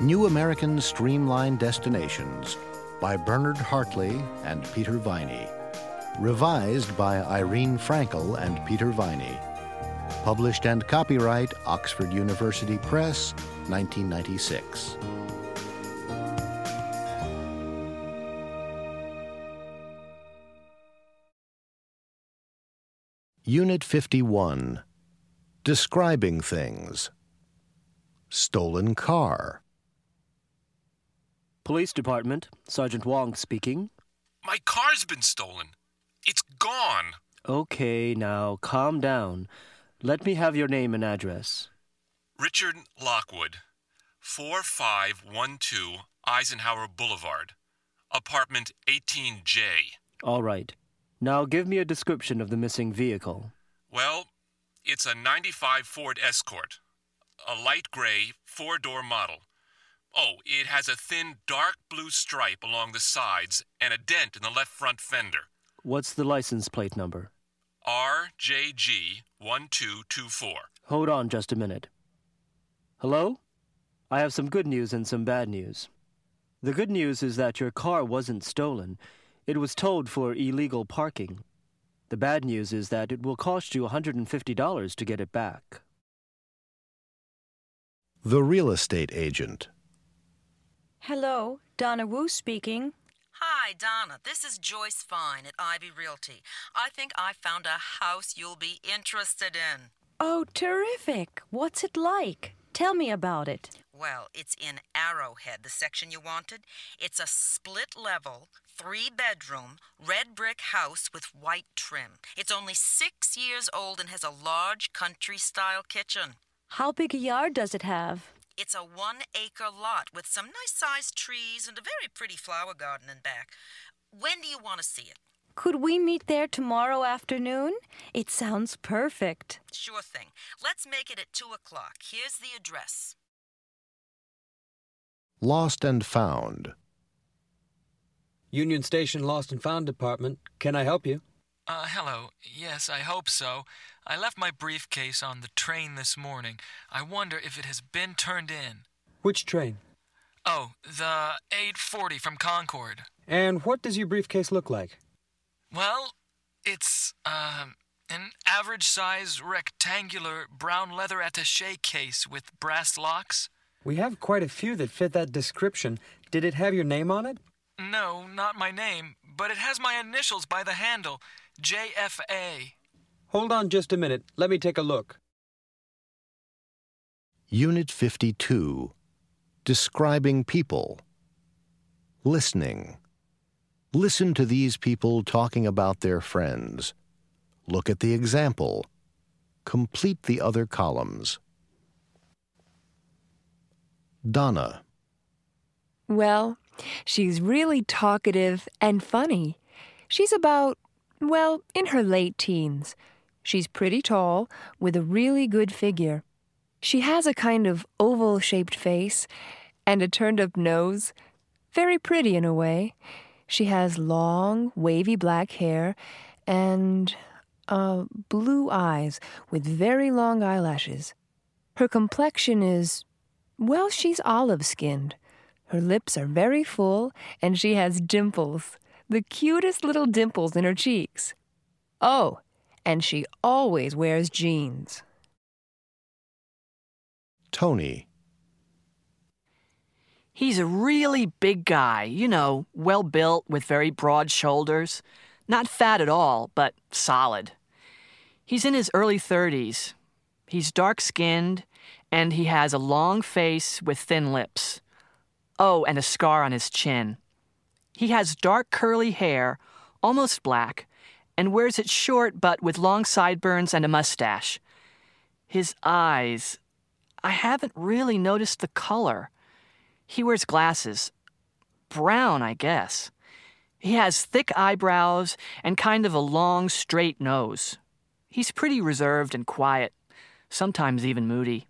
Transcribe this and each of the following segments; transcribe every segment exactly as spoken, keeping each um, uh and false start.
New American Streamlined Destinations by Bernard Hartley and Peter Viney. Revised by Irene Frankel and Peter Viney. Published and copyright Oxford University Press, nineteen ninety-six. Unit fifty-one. Describing things. Stolen car. Police Department, Sergeant Wong speaking. My car's been stolen. It's gone. Okay, now calm down. Let me have your name and address. Richard Lockwood, four five one two Eisenhower Boulevard, apartment eighteen J. All right. Now give me a description of the missing vehicle. Well, it's a ninety-five Ford Escort, a light gray four-door model. Oh, it has a thin dark blue stripe along the sides and a dent in the left front fender. What's the license plate number? R J G one two two four. Hold on just a minute. Hello? I have some good news and some bad news. The good news is that your car wasn't stolen. It was towed for illegal parking. The bad news is that it will cost you one hundred fifty dollars to get it back. The real estate agent. Hello, Donna Wu speaking. Hi, Donna. This is Joyce Fine at Ivy Realty. I think I found a house you'll be interested in. Oh, terrific. What's it like? Tell me about it. Well, it's in Arrowhead, the section you wanted. It's a split-level, three-bedroom, red brick house with white trim. It's only six years old and has a large country-style kitchen. How big a yard does it have? It's a one-acre lot with some nice-sized trees and a very pretty flower garden in back. When do you want to see it? Could we meet there tomorrow afternoon? It sounds perfect. Sure thing. Let's make it at two o'clock. Here's the address. Lost and Found. Union Station Lost and Found Department. Can I help you? Uh, hello. Yes, I hope so. I left my briefcase on the train this morning. I wonder if it has been turned in. Which train? Oh, the eight forty from Concord. And what does your briefcase look like? Well, it's, uh, an average-size rectangular brown leather attaché case with brass locks. We have quite a few that fit that description. Did it have your name on it? No, not my name, but it has my initials by the handle, J F A. Hold on just a minute. Let me take a look. Unit fifty-two. Describing people. Listening. Listen to these people talking about their friends. Look at the example. Complete the other columns. Donna. Well, she's really talkative and funny. She's about, well, in her late teens. She's pretty tall, with a really good figure. She has a kind of oval-shaped face and a turned-up nose. Very pretty in a way. She has long, wavy black hair and, uh, blue eyes with very long eyelashes. Her complexion is, well, she's olive-skinned. Her lips are very full, and she has dimples, the cutest little dimples in her cheeks. Oh, and she always wears jeans. Tony. He's a really big guy, you know, well-built with very broad shoulders. Not fat at all, but solid. He's in his early thirties. He's dark-skinned, and he has a long face with thin lips. Oh, and a scar on his chin. He has dark curly hair, almost black, and wears it short but with long sideburns and a mustache. His eyes, I haven't really noticed the color. He wears glasses. Brown, I guess. He has thick eyebrows and kind of a long, straight nose. He's pretty reserved and quiet, sometimes even moody.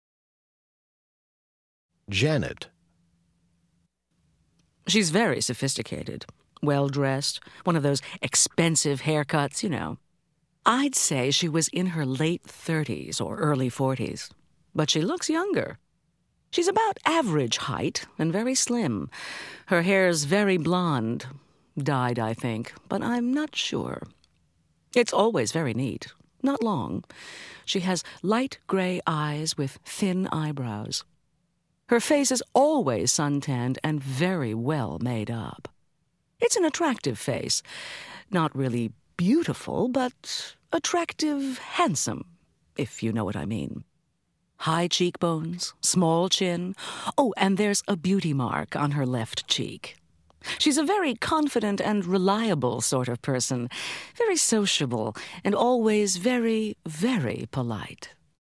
Janet. She's very sophisticated, well-dressed, one of those expensive haircuts, you know. I'd say she was in her late thirties or early forties, but she looks younger. She's about average height and very slim. Her hair's very blonde. Dyed, I think, but I'm not sure. It's always very neat. Not long. She has light gray eyes with thin eyebrows. Her face is always suntanned and very well made up. It's an attractive face. Not really beautiful, but attractive, handsome, if you know what I mean. High cheekbones, small chin. Oh, and there's a beauty mark on her left cheek. She's a very confident and reliable sort of person, very sociable, and always very, very polite.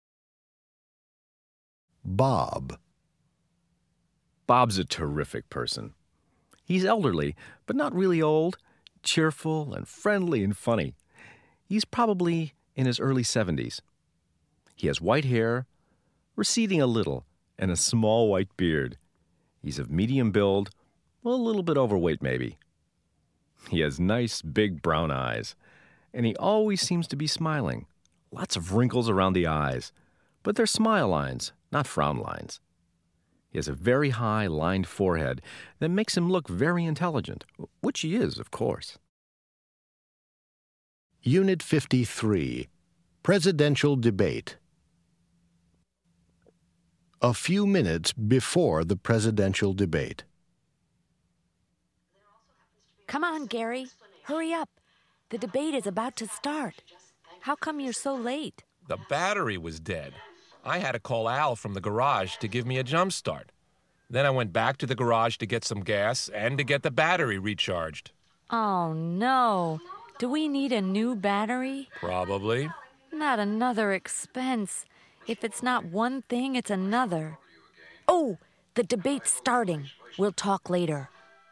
Bob. Bob's a terrific person. He's elderly, but not really old, cheerful and friendly and funny. He's probably in his early seventies. He has white hair, receding a little, and a small white beard. He's of medium build, a little bit overweight maybe. He has nice big brown eyes, and he always seems to be smiling. Lots of wrinkles around the eyes, but they're smile lines, not frown lines. He has a very high lined forehead that makes him look very intelligent, which he is, of course. Unit fifty-three, Presidential Debate. A few minutes before the presidential debate. Come on, Gary. Hurry up. The debate is about to start. How come you're so late? The battery was dead. I had to call Al from the garage to give me a jump start. Then I went back to the garage to get some gas and to get the battery recharged. Oh, no. Do we need a new battery? Probably. Not another expense. If it's not one thing, it's another. Oh, the debate's starting. We'll talk later.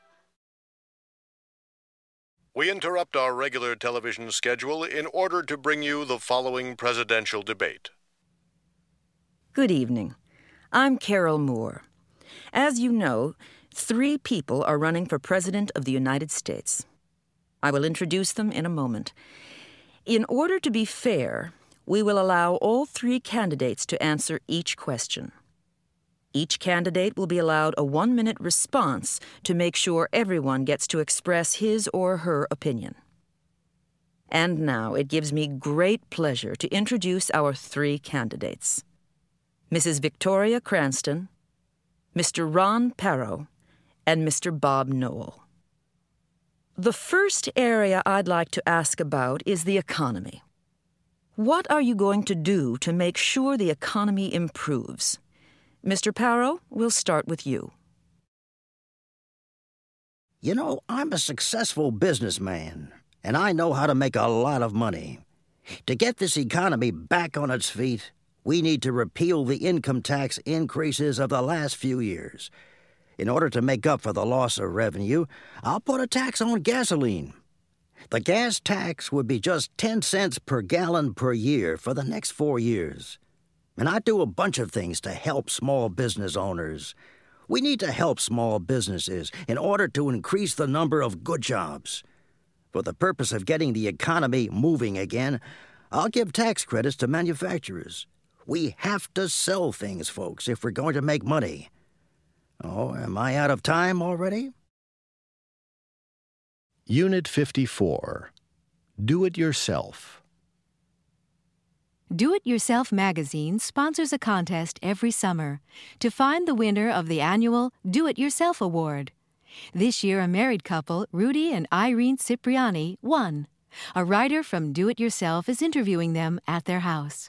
We interrupt our regular television schedule in order to bring you the following presidential debate. Good evening. I'm Carol Moore. As you know, three people are running for President of the United States. I will introduce them in a moment. In order to be fair, we will allow all three candidates to answer each question. Each candidate will be allowed a one-minute response to make sure everyone gets to express his or her opinion. And now it gives me great pleasure to introduce our three candidates. Missus Victoria Cranston, Mister Ron Perot, and Mister Bob Noel. The first area I'd like to ask about is the economy. What are you going to do to make sure the economy improves? Mister Perot, we'll start with you. You know, I'm a successful businessman, and I know how to make a lot of money. To get this economy back on its feet, we need to repeal the income tax increases of the last few years. In order to make up for the loss of revenue, I'll put a tax on gasoline. The gas tax would be just ten cents per gallon per year for the next four years. And I do a bunch of things to help small business owners. We need to help small businesses in order to increase the number of good jobs. For the purpose of getting the economy moving again, I'll give tax credits to manufacturers. We have to sell things, folks, if we're going to make money. Oh, am I out of time already? Unit fifty-four, Do It Yourself. Do It Yourself magazine sponsors a contest every summer to find the winner of the annual Do It Yourself Award. This year, a married couple, Rudy and Irene Cipriani, won. A writer from Do It Yourself is interviewing them at their house.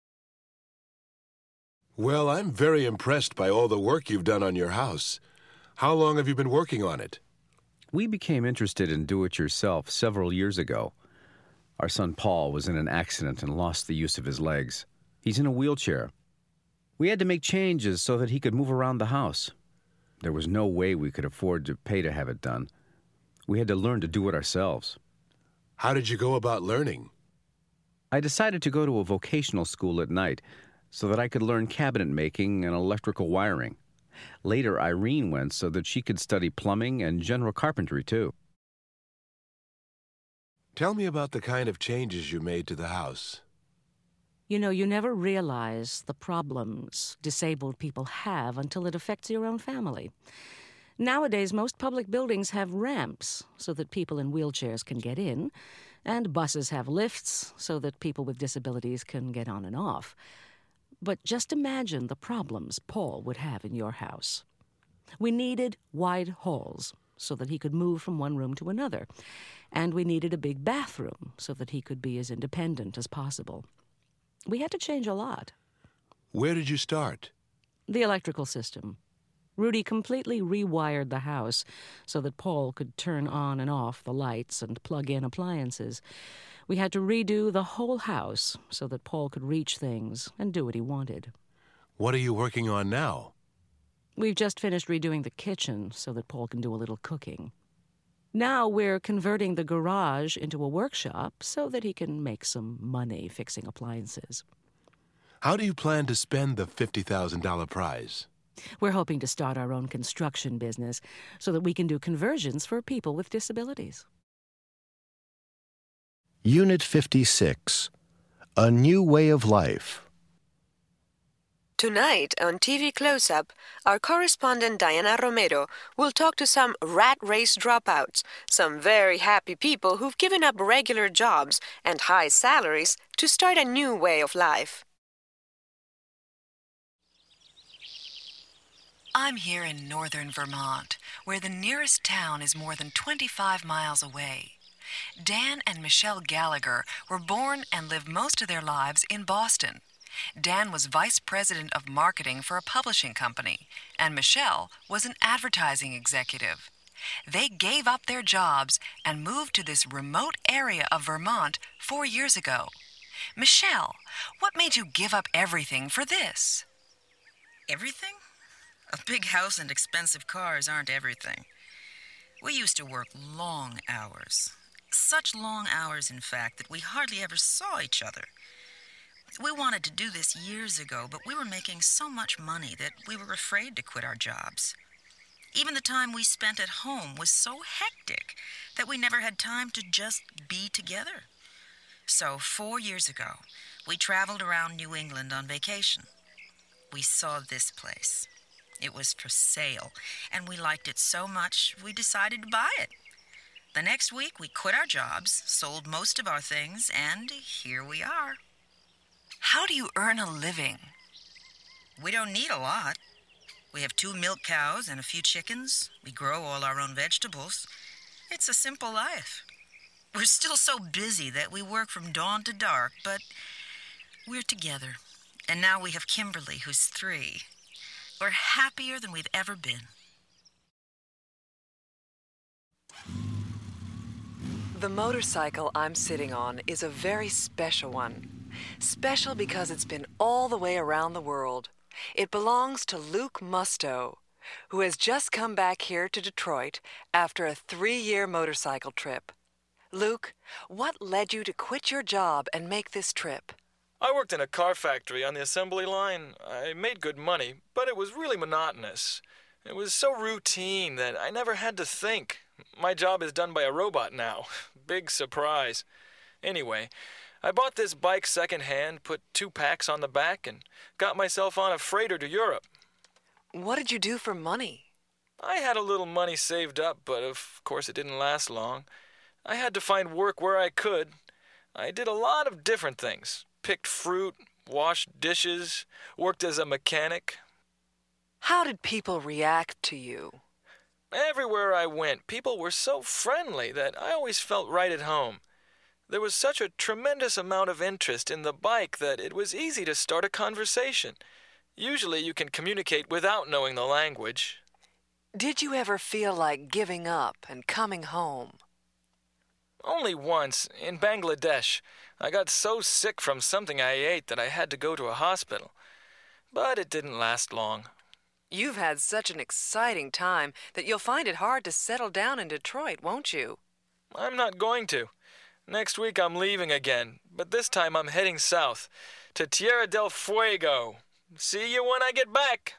Well, I'm very impressed by all the work you've done on your house. How long have you been working on it? We became interested in do-it-yourself several years ago. Our son Paul was in an accident and lost the use of his legs. He's in a wheelchair. We had to make changes so that he could move around the house. There was no way we could afford to pay to have it done. We had to learn to do it ourselves. How did you go about learning? I decided to go to a vocational school at night so that I could learn cabinet making and electrical wiring. Later, Irene went so that she could study plumbing and general carpentry, too. Tell me about the kind of changes you made to the house. You know, you never realize the problems disabled people have until it affects your own family. Nowadays, most public buildings have ramps so that people in wheelchairs can get in, and buses have lifts so that people with disabilities can get on and off. But just imagine the problems Paul would have in your house. We needed wide halls so that he could move from one room to another, and we needed a big bathroom so that he could be as independent as possible. We had to change a lot. Where did you start? The electrical system. Rudy completely rewired the house so that Paul could turn on and off the lights and plug in appliances. We had to redo the whole house so that Paul could reach things and do what he wanted. What are you working on now? We've just finished redoing the kitchen so that Paul can do a little cooking. Now we're converting the garage into a workshop so that he can make some money fixing appliances. How do you plan to spend the fifty thousand dollars prize? We're hoping to start our own construction business so that we can do conversions for people with disabilities. Unit fifty-six, A New Way of Life. Tonight on T V Close-Up, our correspondent Diana Romero will talk to some rat race dropouts, some very happy people who've given up regular jobs and high salaries to start a new way of life. I'm here in northern Vermont, where the nearest town is more than twenty-five miles away. Dan and Michelle Gallagher were born and lived most of their lives in Boston. Dan was vice president of marketing for a publishing company, and Michelle was an advertising executive. They gave up their jobs and moved to this remote area of Vermont four years ago. Michelle, what made you give up everything for this? Everything? A big house and expensive cars aren't everything. We used to work long hours. Such long hours, in fact, that we hardly ever saw each other. We wanted to do this years ago, but we were making so much money that we were afraid to quit our jobs. Even the time we spent at home was so hectic that we never had time to just be together. So, four years ago, we traveled around New England on vacation. We saw this place. It was for sale, and we liked it so much we decided to buy it. The next week, we quit our jobs, sold most of our things, and here we are. How do you earn a living? We don't need a lot. We have two milk cows and a few chickens. We grow all our own vegetables. It's a simple life. We're still so busy that we work from dawn to dark, but we're together. And now we have Kimberly, who's three. We're happier than we've ever been. The motorcycle I'm sitting on is a very special one. Special because it's been all the way around the world. It belongs to Luke Musto, who has just come back here to Detroit after a three-year motorcycle trip. Luke, what led you to quit your job and make this trip? I worked in a car factory on the assembly line. I made good money, but it was really monotonous. It was so routine that I never had to think. My job is done by a robot now. Big surprise. Anyway, I bought this bike secondhand, put two packs on the back, and got myself on a freighter to Europe. What did you do for money? I had a little money saved up, but of course it didn't last long. I had to find work where I could. I did a lot of different things. Picked fruit, washed dishes, worked as a mechanic. How did people react to you? Everywhere I went, people were so friendly that I always felt right at home. There was such a tremendous amount of interest in the bike that it was easy to start a conversation. Usually you can communicate without knowing the language. Did you ever feel like giving up and coming home? Only once, in Bangladesh. I got so sick from something I ate that I had to go to a hospital. But it didn't last long. You've had such an exciting time that you'll find it hard to settle down in Detroit, won't you? I'm not going to. Next week I'm leaving again, but this time I'm heading south, to Tierra del Fuego. See you when I get back.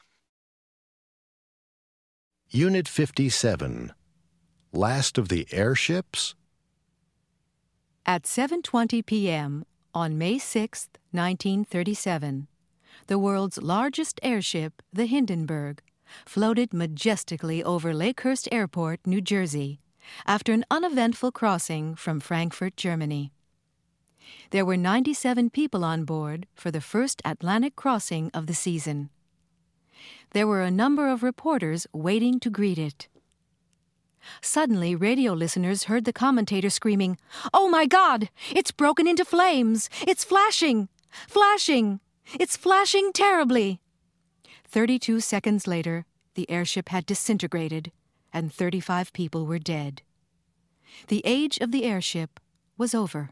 Unit fifty-seven, Last of the Airships? At seven twenty p m On May sixth, nineteen thirty-seven, the world's largest airship, the Hindenburg, floated majestically over Lakehurst Airport, New Jersey, after an uneventful crossing from Frankfurt, Germany. There were ninety-seven people on board for the first Atlantic crossing of the season. There were a number of reporters waiting to greet it. Suddenly, radio listeners heard the commentator screaming, "Oh my God! It's broken into flames! It's flashing! Flashing! It's flashing terribly!" Thirty-two seconds later, the airship had disintegrated, and thirty-five people were dead. The age of the airship was over.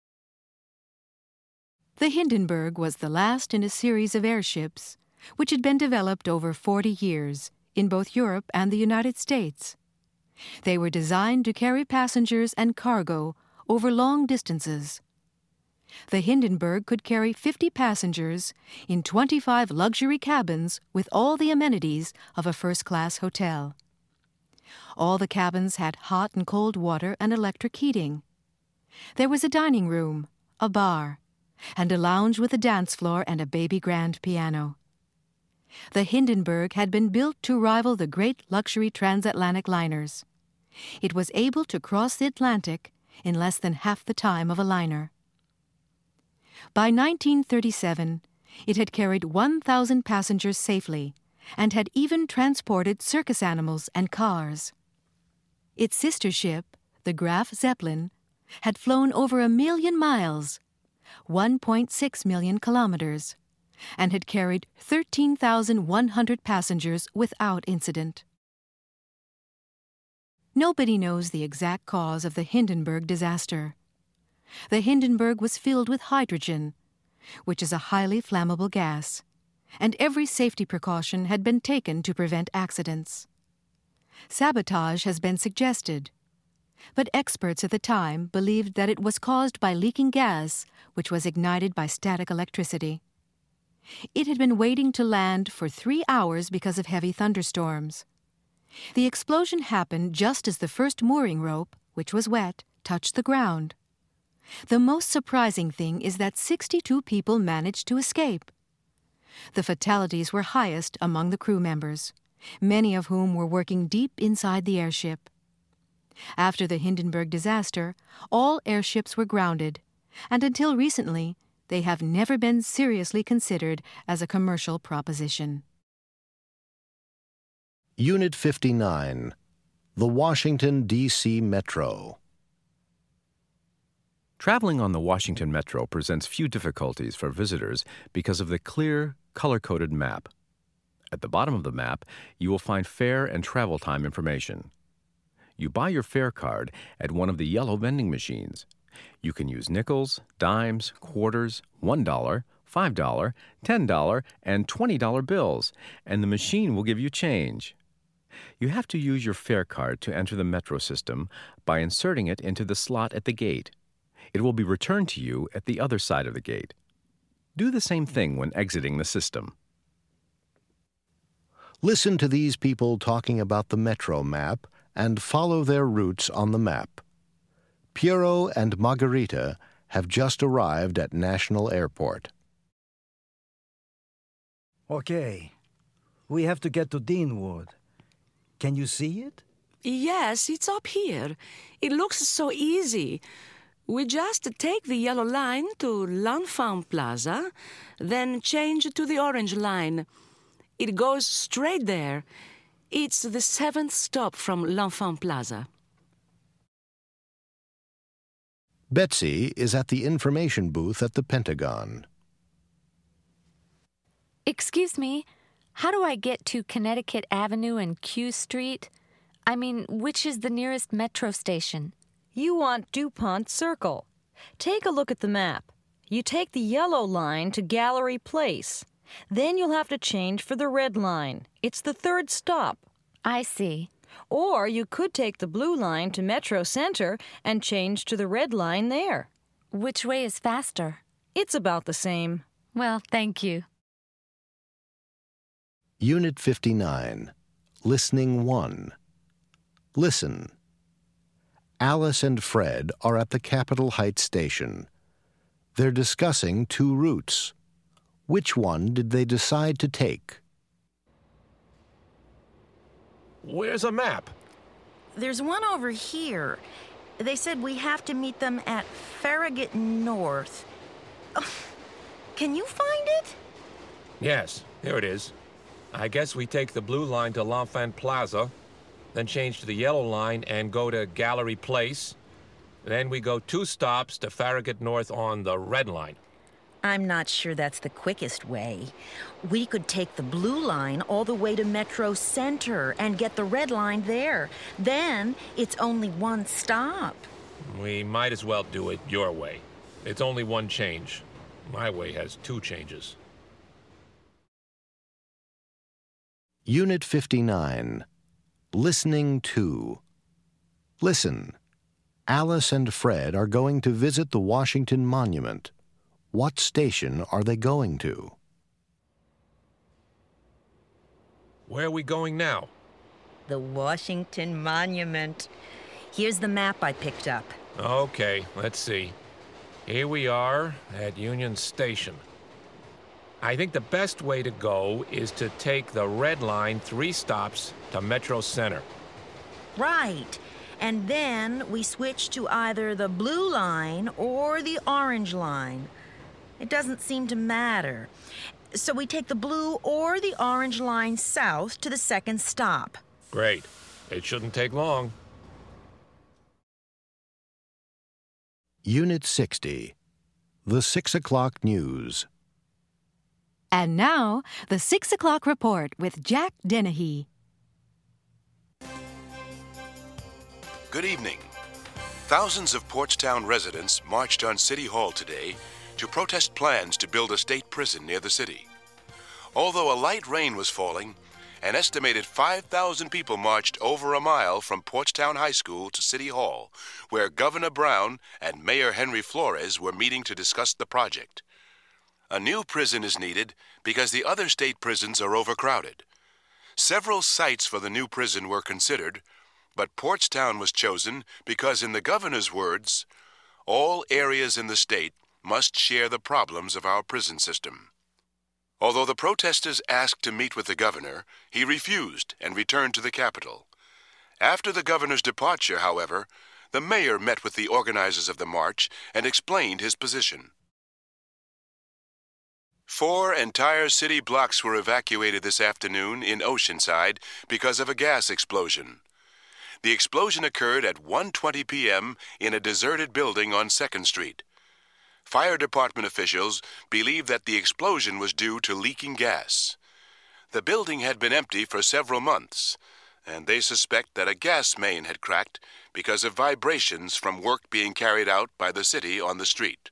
The Hindenburg was the last in a series of airships which had been developed over forty years in both Europe and the United States. They were designed to carry passengers and cargo over long distances. The Hindenburg could carry fifty passengers in twenty-five luxury cabins with all the amenities of a first-class hotel. All the cabins had hot and cold water and electric heating. There was a dining room, a bar, and a lounge with a dance floor and a baby grand piano. The Hindenburg had been built to rival the great luxury transatlantic liners. It was able to cross the Atlantic in less than half the time of a liner. By nineteen thirty-seven, it had carried one thousand passengers safely and had even transported circus animals and cars. Its sister ship, the Graf Zeppelin, had flown over a million miles, one point six million kilometers, and had carried thirteen thousand one hundred passengers without incident. Nobody knows the exact cause of the Hindenburg disaster. The Hindenburg was filled with hydrogen, which is a highly flammable gas, and every safety precaution had been taken to prevent accidents. Sabotage has been suggested, but experts at the time believed that it was caused by leaking gas, which was ignited by static electricity. It had been waiting to land for three hours because of heavy thunderstorms. The explosion happened just as the first mooring rope, which was wet, touched the ground. The most surprising thing is that sixty-two people managed to escape. The fatalities were highest among the crew members, many of whom were working deep inside the airship. After the Hindenburg disaster, all airships were grounded, and until recently, they have never been seriously considered as a commercial proposition. Unit fifty-nine, the Washington, D C Metro. Traveling on the Washington Metro presents few difficulties for visitors because of the clear, color-coded map. At the bottom of the map, you will find fare and travel time information. You buy your fare card at one of the yellow vending machines. You can use nickels, dimes, quarters, one dollar, five dollars, ten dollars, and twenty dollar bills, and the machine will give you change. You have to use your fare card to enter the metro system by inserting it into the slot at the gate. It will be returned to you at the other side of the gate. Do the same thing when exiting the system. Listen to these people talking about the metro map and follow their routes on the map. Piero and Margarita have just arrived at National Airport. Okay, we have to get to Deanwood. Can you see it? Yes, it's up here. It looks so easy. We just take the yellow line to L'Enfant Plaza, then change to the orange line. It goes straight there. It's the seventh stop from L'Enfant Plaza. Betsy is at the information booth at the Pentagon. Excuse me, how do I get to Connecticut Avenue and Q Street? I mean, which is the nearest metro station? You want DuPont Circle. Take a look at the map. You take the yellow line to Gallery Place. Then you'll have to change for the red line. It's the third stop. I see. Or you could take the blue line to Metro Center and change to the red line there. Which way is faster? It's about the same. Well, thank you. Unit fifty-nine, Listening one. Listen. Alice and Fred are at the Capitol Heights station. They're discussing two routes. Which one did they decide to take? Where's a map? There's one over here. They said we have to meet them at Farragut North. Oh, can you find it? Yes, here it is. I guess we take the blue line to L'Enfant Plaza, then change to the yellow line and go to Gallery Place. Then we go two stops to Farragut North on the red line. I'm not sure that's the quickest way. We could take the blue line all the way to Metro Center and get the red line there. Then it's only one stop. We might as well do it your way. It's only one change. My way has two changes. Unit fifty-nine. Listening to. Listen. Alice and Fred are going to visit the Washington Monument. What station are they going to? Where are we going now? The Washington Monument. Here's the map I picked up. Okay, let's see. Here we are at Union Station. I think the best way to go is to take the red line three stops to Metro Center. Right. And then we switch to either the blue line or the orange line. It doesn't seem to matter. So we take the blue or the orange line south to the second stop. Great. It shouldn't take long. Unit sixty. The six o'clock news. And now, the six o'clock report with Jack Dennehy. Good evening. Thousands of Portstown residents marched on City Hall today to protest plans to build a state prison near the city. Although a light rain was falling, an estimated five thousand people marched over a mile from Portstown High School to City Hall, where Governor Brown and Mayor Henry Flores were meeting to discuss the project. A new prison is needed because the other state prisons are overcrowded. Several sites for the new prison were considered, but Portstown was chosen because, in the governor's words, all areas in the state must share the problems of our prison system. Although the protesters asked to meet with the governor, he refused and returned to the capital. After the governor's departure, however, the mayor met with the organizers of the march and explained his position. Four entire city blocks were evacuated this afternoon in Oceanside because of a gas explosion. The explosion occurred at one twenty p m in a deserted building on second street. Fire department officials believe that the explosion was due to leaking gas. The building had been empty for several months, and they suspect that a gas main had cracked because of vibrations from work being carried out by the city on the street.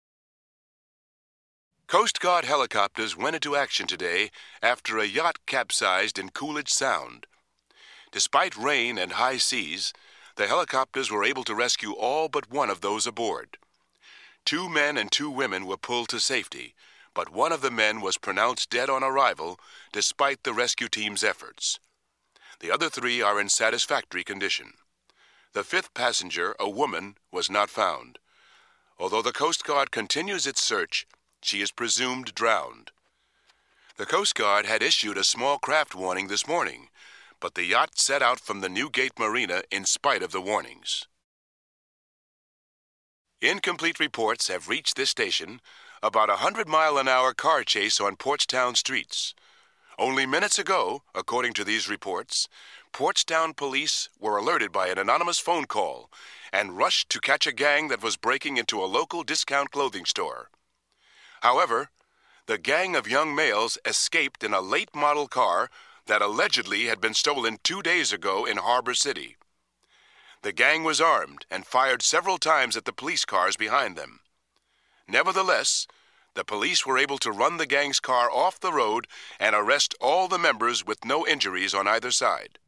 Coast Guard helicopters went into action today after a yacht capsized in Coolidge Sound. Despite rain and high seas, the helicopters were able to rescue all but one of those aboard. Two men and two women were pulled to safety, but one of the men was pronounced dead on arrival despite the rescue team's efforts. The other three are in satisfactory condition. The fifth passenger, a woman, was not found. Although the Coast Guard continues its search, she is presumed drowned. The Coast Guard had issued a small craft warning this morning, but the yacht set out from the Newgate Marina in spite of the warnings. Incomplete reports have reached this station about a hundred mile an hour car chase on Portstown streets. Only minutes ago, according to these reports, Portstown police were alerted by an anonymous phone call and rushed to catch a gang that was breaking into a local discount clothing store. However, the gang of young males escaped in a late-model car that allegedly had been stolen two days ago in Harbor City. The gang was armed and fired several times at the police cars behind them. Nevertheless, the police were able to run the gang's car off the road and arrest all the members with no injuries on either side.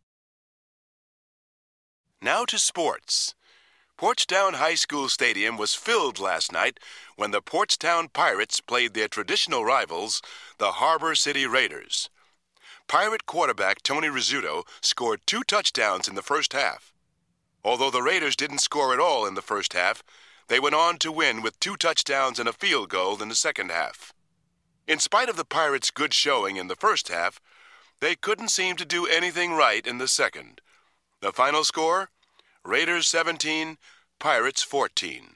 Now to sports. Portstown High School Stadium was filled last night when the Portstown Pirates played their traditional rivals, the Harbor City Raiders. Pirate quarterback Tony Rizzuto scored two touchdowns in the first half. Although the Raiders didn't score at all in the first half, They went on to win with two touchdowns and a field goal in the second half. In spite of the Pirates' good showing in the first half, they couldn't seem to do anything right in the second. The final score? Raiders seventeen, Pirates fourteen.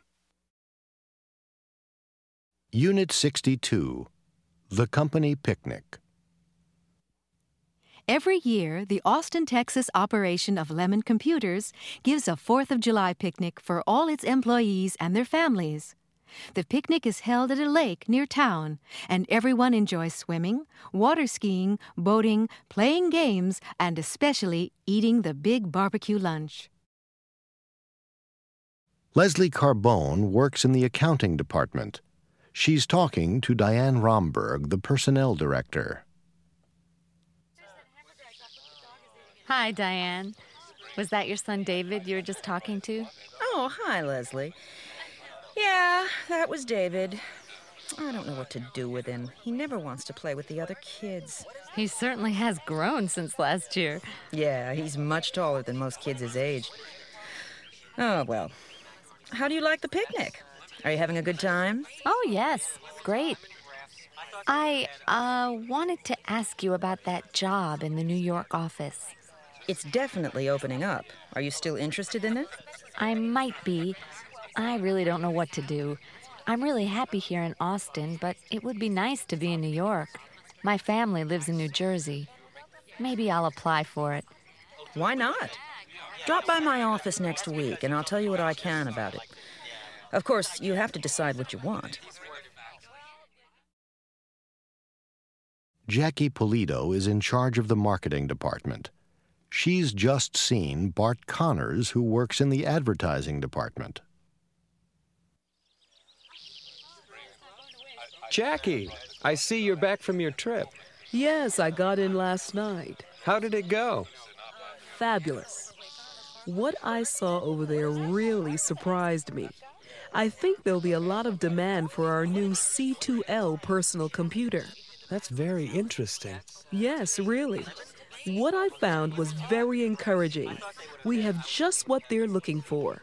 Unit sixty-two, The Company Picnic. Every year, the Austin, Texas operation of Lemon Computers gives a fourth of July picnic for all its employees and their families. The picnic is held at a lake near town, and everyone enjoys swimming, water skiing, boating, playing games, and especially eating the big barbecue lunch. Leslie Carbone works in the accounting department. She's talking to Diane Romberg, the personnel director. Hi, Diane. Was that your son David you were just talking to? Oh, hi, Leslie. Yeah, that was David. I don't know what to do with him. He never wants to play with the other kids. He certainly has grown since last year. Yeah, he's much taller than most kids his age. Oh, well. How do you like the picnic? Are you having a good time? Oh, yes. Great. I, uh, wanted to ask you about that job in the New York office. It's definitely opening up. Are you still interested in it? I might be. I really don't know what to do. I'm really happy here in Austin, but it would be nice to be in New York. My family lives in New Jersey. Maybe I'll apply for it. Why not? Drop by my office next week, and I'll tell you what I can about it. Of course, you have to decide what you want. Jackie Polito is in charge of the marketing department. She's just seen Bart Connors, who works in the advertising department. Jackie, I see you're back from your trip. Yes, I got in last night. How did it go? Fabulous. What I saw over there really surprised me. I think there'll be a lot of demand for our new C two L personal computer. That's very interesting. Yes, really. What I found was very encouraging. We have just what they're looking for.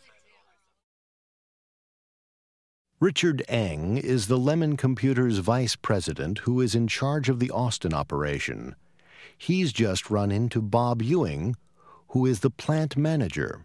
Richard Eng is the Lemon Computers vice president who is in charge of the Austin operation. He's just run into Bob Ewing, who is the plant manager.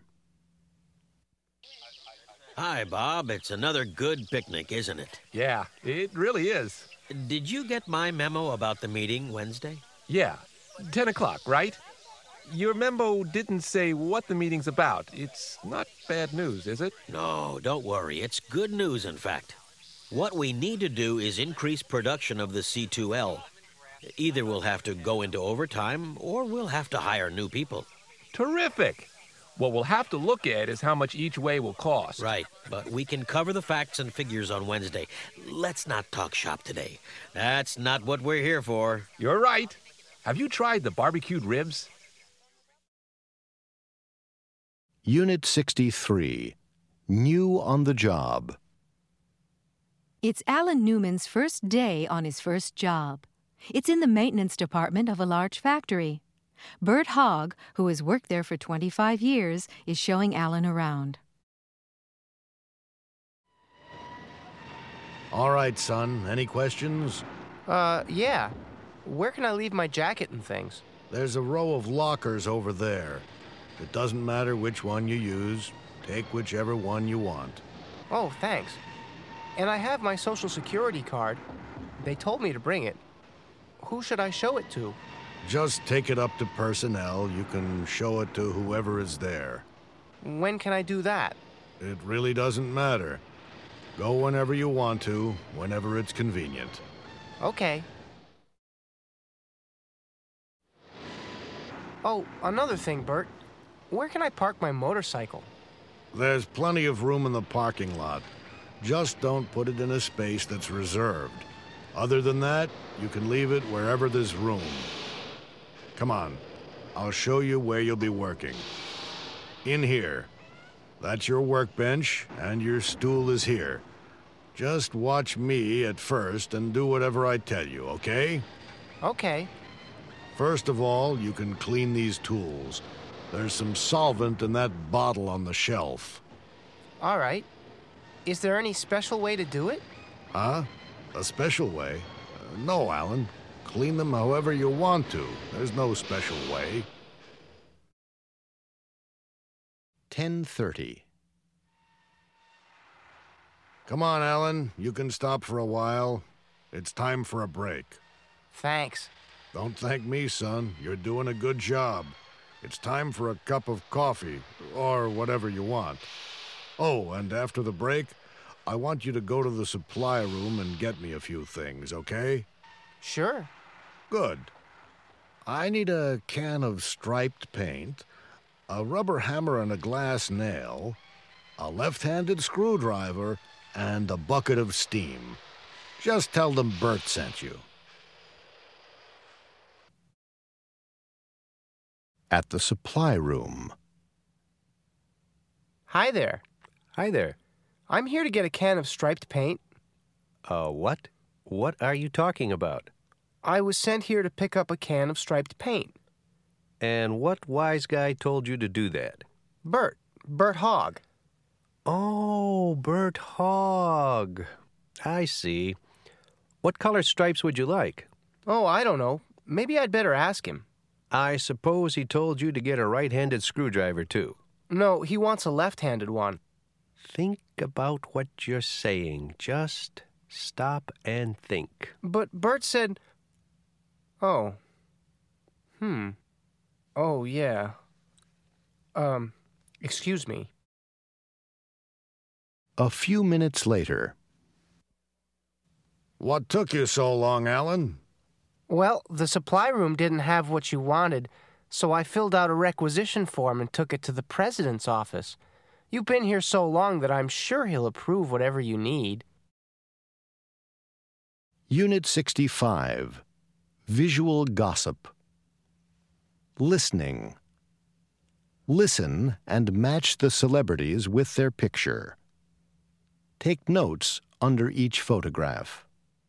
Hi, Bob. It's another good picnic, isn't it? Yeah, it really is. Did you get my memo about the meeting Wednesday? Yeah, ten o'clock, right? Your memo didn't say what the meeting's about. It's not bad news, is it? No, don't worry. It's good news, in fact. What we need to do is increase production of the C two L. Either we'll have to go into overtime, or we'll have to hire new people. Terrific! What we'll have to look at is how much each way will cost. Right, but we can cover the facts and figures on Wednesday. Let's not talk shop today. That's not what we're here for. You're right. Have you tried the barbecued ribs? Unit sixty-three, New on the Job. It's Alan Newman's first day on his first job. It's in the maintenance department of a large factory. Bert Hogg, who has worked there for twenty-five years, is showing Alan around. All right, son. Any questions? Uh, yeah. Where can I leave my jacket and things? There's a row of lockers over there. It doesn't matter which one you use. Take whichever one you want. Oh, thanks. And I have my Social Security card. They told me to bring it. Who should I show it to? Just take it up to personnel. You can show it to whoever is there. When can I do that? It really doesn't matter. Go whenever you want to, whenever it's convenient. Okay. Oh, another thing, Bert. Where can I park my motorcycle? There's plenty of room in the parking lot. Just don't put it in a space that's reserved. Other than that, you can leave it wherever there's room. Come on, I'll show you where you'll be working. In here. That's your workbench, and your stool is here. Just watch me at first and do whatever I tell you, okay? Okay. First of all, you can clean these tools. There's some solvent in that bottle on the shelf. All right. Is there any special way to do it? Huh? A special way? Uh, no, Alan. Clean them however you want to. There's no special way. ten thirty. Come on, Alan. You can stop for a while. It's time for a break. Thanks. Don't thank me, son. You're doing a good job. It's time for a cup of coffee, or whatever you want. Oh, and after the break, I want you to go to the supply room and get me a few things, okay? Sure. Good. I need a can of striped paint, a rubber hammer and a glass nail, a left-handed screwdriver, and a bucket of steam. Just tell them Bert sent you. At the supply room. Hi there. Hi there. I'm here to get a can of striped paint. Uh, what? What are you talking about? I was sent here to pick up a can of striped paint. And what wise guy told you to do that? Bert. Bert Hogg. Oh, Bert Hogg. I see. What color stripes would you like? Oh, I don't know. Maybe I'd better ask him. I suppose he told you to get a right-handed screwdriver, too. No, he wants a left-handed one. Think about what you're saying. Just stop and think. But Bert said... Oh. Hmm. Oh, yeah. Um, excuse me. A few minutes later. What took you so long, Alan? Well, the supply room didn't have what you wanted, so I filled out a requisition form and took it to the president's office. You've been here so long that I'm sure he'll approve whatever you need. Unit sixty-five. Visual Gossip. Listening. Listen and match the celebrities with their picture. Take notes under each photograph.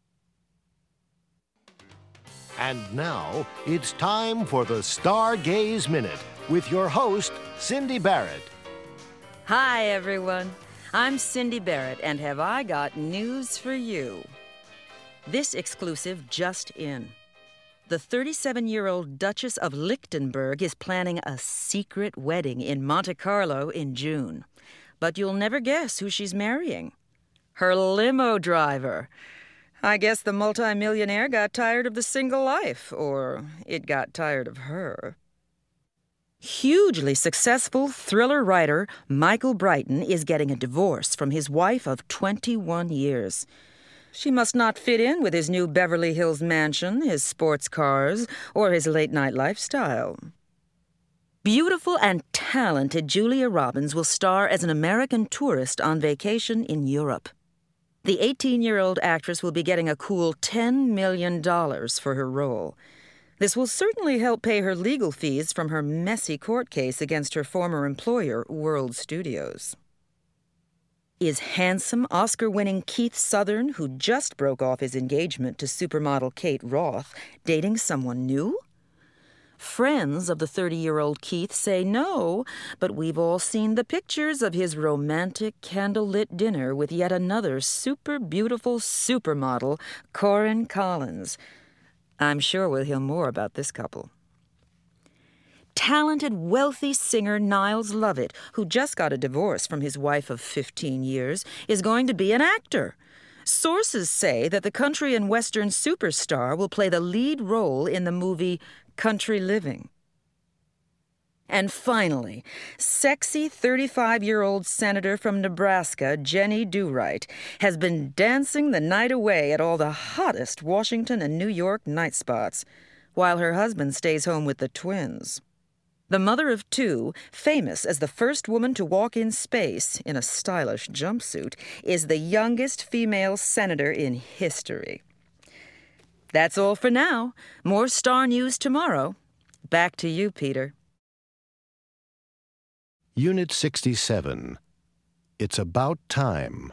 And now, it's time for the Stargaze Minute with your host, Cindy Barrett. Hi, everyone. I'm Cindy Barrett, and have I got news for you. This exclusive just in. The thirty-seven-year-old Duchess of Lichtenberg is planning a secret wedding in Monte Carlo in June. But you'll never guess who she's marrying. Her limo driver. I guess the multimillionaire got tired of the single life, or it got tired of her. Hugely successful thriller writer Michael Brighton is getting a divorce from his wife of twenty-one years. She must not fit in with his new Beverly Hills mansion, his sports cars, or his late-night lifestyle. Beautiful and talented Julia Robbins will star as an American tourist on vacation in Europe. The eighteen-year-old actress will be getting a cool ten million dollars for her role. This will certainly help pay her legal fees from her messy court case against her former employer, World Studios. Is handsome, Oscar-winning Keith Southern, who just broke off his engagement to supermodel Kate Roth, dating someone new? Friends of the thirty-year-old Keith say no, but we've all seen the pictures of his romantic candlelit dinner with yet another super beautiful supermodel, Corinne Collins. I'm sure we'll hear more about this couple. Talented, wealthy singer Niles Lovett, who just got a divorce from his wife of fifteen years, is going to be an actor. Sources say that the country and western superstar will play the lead role in the movie Country Living. And finally, sexy thirty-five-year-old senator from Nebraska, Jenny Do Right, has been dancing the night away at all the hottest Washington and New York night spots, while her husband stays home with the twins. The mother of two, famous as the first woman to walk in space in a stylish jumpsuit, is the youngest female senator in history. That's all for now. More Star News tomorrow. Back to you, Peter. Unit sixty-seven. It's About Time.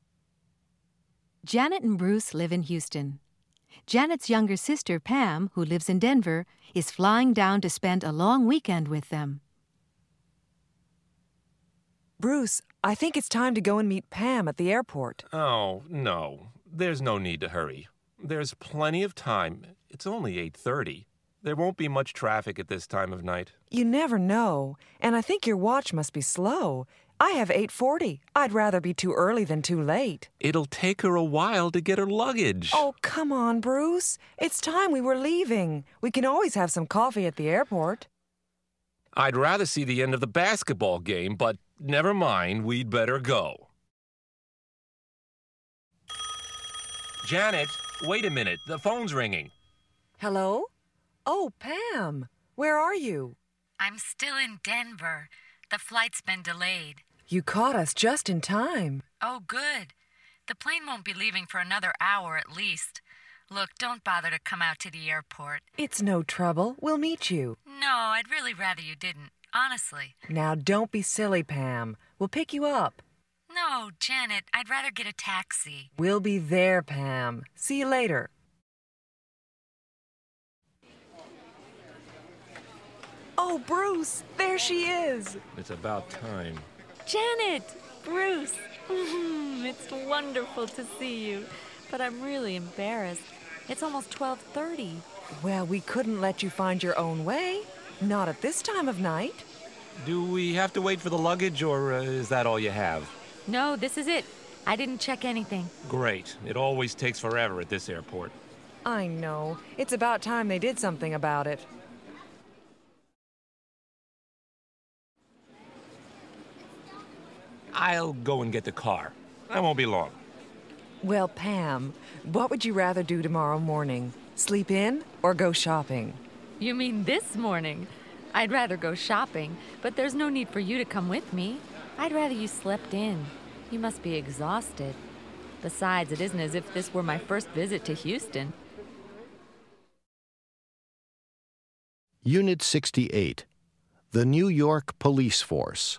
Janet and Bruce live in Houston. Janet's younger sister, Pam, who lives in Denver, is flying down to spend a long weekend with them. Bruce, I think it's time to go and meet Pam at the airport. Oh, no. There's no need to hurry. There's plenty of time. It's only eight thirty. There won't be much traffic at this time of night. You never know, and I think your watch must be slow. I have eight forty. I'd rather be too early than too late. It'll take her a while to get her luggage. Oh, come on, Bruce. It's time we were leaving. We can always have some coffee at the airport. I'd rather see the end of the basketball game, but never mind, we'd better go. Janet, wait a minute. The phone's ringing. Hello? Oh, Pam. Where are you? I'm still in Denver. The flight's been delayed. You caught us just in time. Oh, good. The plane won't be leaving for another hour at least. Look, don't bother to come out to the airport. It's no trouble. We'll meet you. No, I'd really rather you didn't. Honestly. Now, don't be silly, Pam. We'll pick you up. No, Janet, I'd rather get a taxi. We'll be there, Pam. See you later. Oh, Bruce, there she is. It's about time. Janet! Bruce! It's wonderful to see you. But I'm really embarrassed. It's almost twelve thirty. Well, we couldn't let you find your own way. Not at this time of night. Do we have to wait for the luggage, or uh, is that all you have? No, this is it. I didn't check anything. Great. It always takes forever at this airport. I know. It's about time they did something about it. I'll go and get the car. I won't be long. Well, Pam, what would you rather do tomorrow morning? Sleep in or go shopping? You mean this morning? I'd rather go shopping, but there's no need for you to come with me. I'd rather you slept in. You must be exhausted. Besides, it isn't as if this were my first visit to Houston. Unit sixty-eight, the New York Police Force.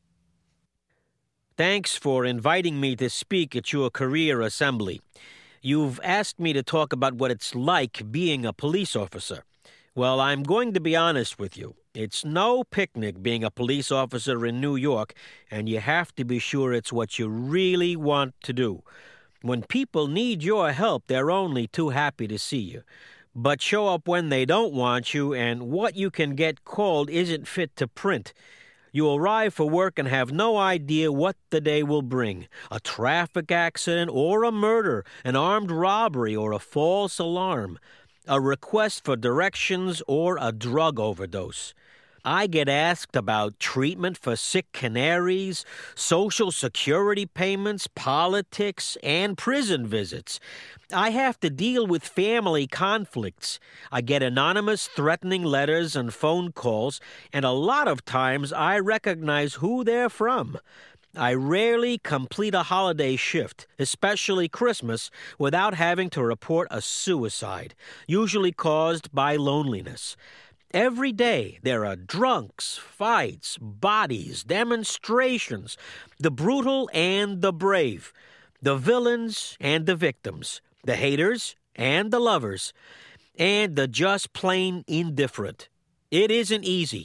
Thanks for inviting me to speak at your career assembly. You've asked me to talk about what it's like being a police officer. Well, I'm going to be honest with you. It's no picnic being a police officer in New York, and you have to be sure it's what you really want to do. When people need your help, they're only too happy to see you. But show up when they don't want you, and what you can get called isn't fit to print. You arrive for work and have no idea what the day will bring. A traffic accident or a murder, an armed robbery or a false alarm, a request for directions or a drug overdose. I get asked about treatment for sick canaries, Social Security payments, politics, and prison visits. I have to deal with family conflicts. I get anonymous threatening letters and phone calls, and a lot of times I recognize who they're from. I rarely complete a holiday shift, especially Christmas, without having to report a suicide, usually caused by loneliness. Every day there are drunks, fights, bodies, demonstrations, the brutal and the brave, the villains and the victims, the haters and the lovers, and the just plain indifferent. It isn't easy.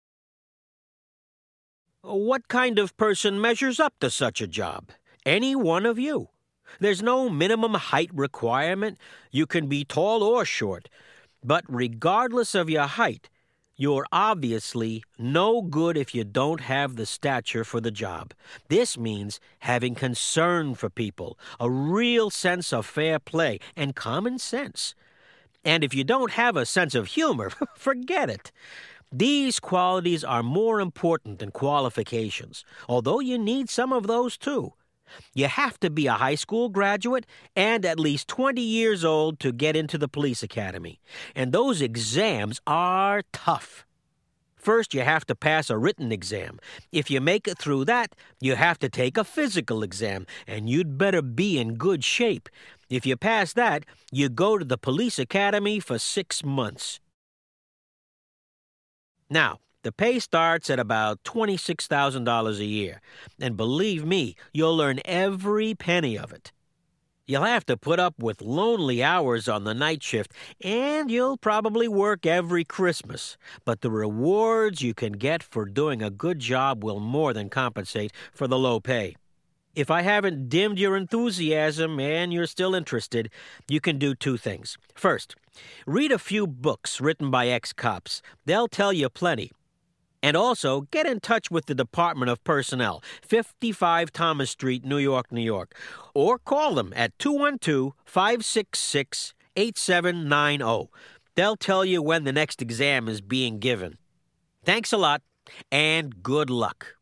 What kind of person measures up to such a job? Any one of you. There's no minimum height requirement. You can be tall or short. But regardless of your height, you're obviously no good if you don't have the stature for the job. This means having concern for people, a real sense of fair play, and common sense. And if you don't have a sense of humor, forget it. These qualities are more important than qualifications, although you need some of those too. You have to be a high school graduate and at least twenty years old to get into the police academy. And those exams are tough. First, you have to pass a written exam. If you make it through that, you have to take a physical exam, and you'd better be in good shape. If you pass that, you go to the police academy for six months. Now, the pay starts at about twenty-six thousand dollars a year, and believe me, you'll earn every penny of it. You'll have to put up with lonely hours on the night shift, and you'll probably work every Christmas. But the rewards you can get for doing a good job will more than compensate for the low pay. If I haven't dimmed your enthusiasm and you're still interested, you can do two things. First, read a few books written by ex-cops. They'll tell you plenty. And also, get in touch with the Department of Personnel, fifty-five Thomas Street, New York, New York. Or call them at two one two, five six six, eight seven nine zero. They'll tell you when the next exam is being given. Thanks a lot, and good luck.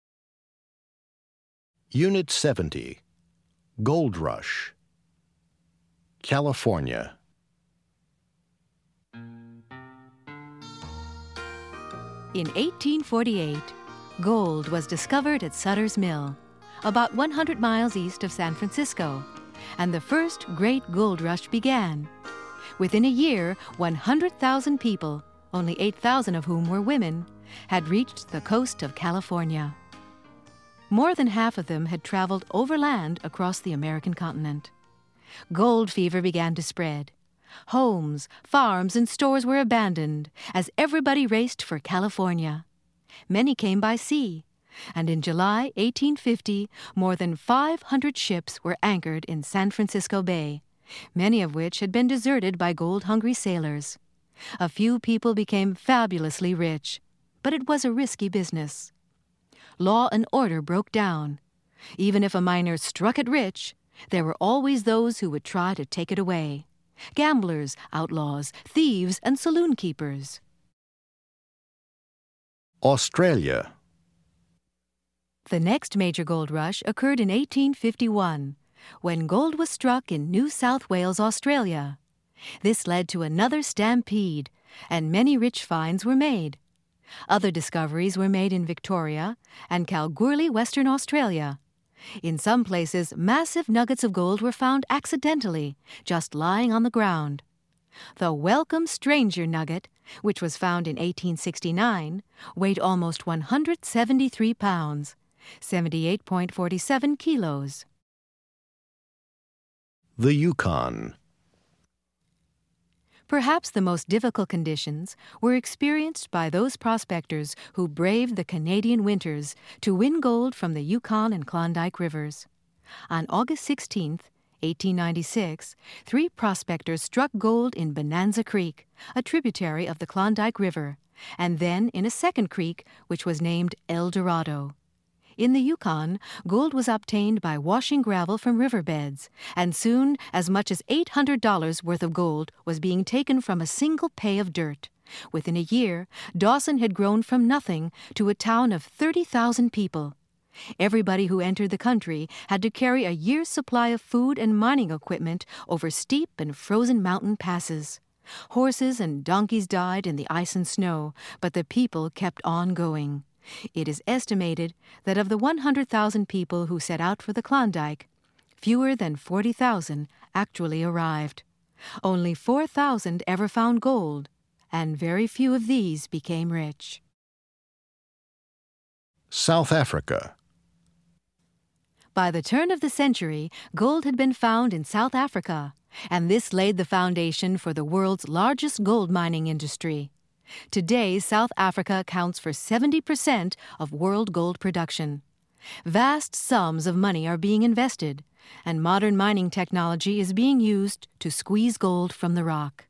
Unit seventy, Gold Rush, California. In eighteen forty-eight, gold was discovered at Sutter's Mill, about one hundred miles east of San Francisco, and the first great gold rush began. Within a year, one hundred thousand people, only eight thousand of whom were women, had reached the coast of California. More than half of them had traveled overland across the American continent. Gold fever began to spread. Homes, farms, and stores were abandoned as everybody raced for California. Many came by sea, and in July eighteen fifty, more than five hundred ships were anchored in San Francisco Bay, many of which had been deserted by gold-hungry sailors. A few people became fabulously rich, but it was a risky business. Law and order broke down. Even if a miner struck it rich, there were always those who would try to take it away. Gamblers, outlaws, thieves, and saloon keepers. Australia. The next major gold rush occurred in eighteen fifty-one, when gold was struck in New South Wales, Australia. This led to another stampede, and many rich finds were made. Other discoveries were made in Victoria and Kalgoorlie, Western Australia. In some places, massive nuggets of gold were found accidentally, just lying on the ground. The Welcome Stranger nugget, which was found in eighteen sixty-nine, weighed almost one hundred seventy-three pounds, seventy-eight point four seven kilos. The Yukon. Perhaps the most difficult conditions were experienced by those prospectors who braved the Canadian winters to win gold from the Yukon and Klondike rivers. On August sixteenth, eighteen ninety-six, three prospectors struck gold in Bonanza Creek, a tributary of the Klondike River, and then in a second creek which was named El Dorado. In the Yukon, gold was obtained by washing gravel from riverbeds, and soon as much as eight hundred dollars worth of gold was being taken from a single pay of dirt. Within a year, Dawson had grown from nothing to a town of thirty thousand people. Everybody who entered the country had to carry a year's supply of food and mining equipment over steep and frozen mountain passes. Horses and donkeys died in the ice and snow, but the people kept on going. It is estimated that of the one hundred thousand people who set out for the Klondike, fewer than forty thousand actually arrived. Only four thousand ever found gold, and very few of these became rich. South Africa. By the turn of the century, gold had been found in South Africa, and this laid the foundation for the world's largest gold mining industry. Today, South Africa accounts for seventy percent of world gold production. Vast sums of money are being invested, and modern mining technology is being used to squeeze gold from the rock.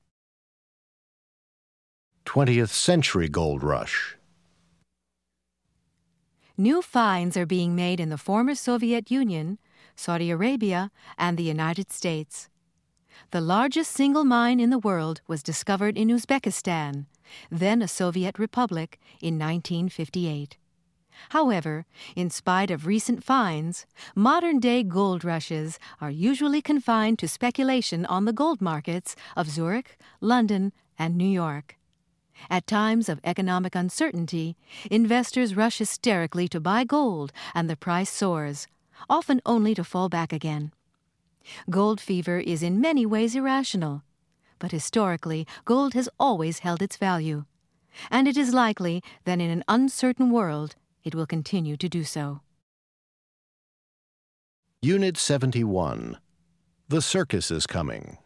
twentieth century gold rush. New finds are being made in the former Soviet Union, Saudi Arabia, and the United States. The largest single mine in the world was discovered in Uzbekistan, then a Soviet republic, in nineteen fifty-eight. However, in spite of recent finds, modern-day gold rushes are usually confined to speculation on the gold markets of Zurich, London, and New York. At times of economic uncertainty, investors rush hysterically to buy gold and the price soars, often only to fall back again. Gold fever is in many ways irrational, but historically gold has always held its value, and it is likely that in an uncertain world it will continue to do so. Unit seventy-one, The circus is coming.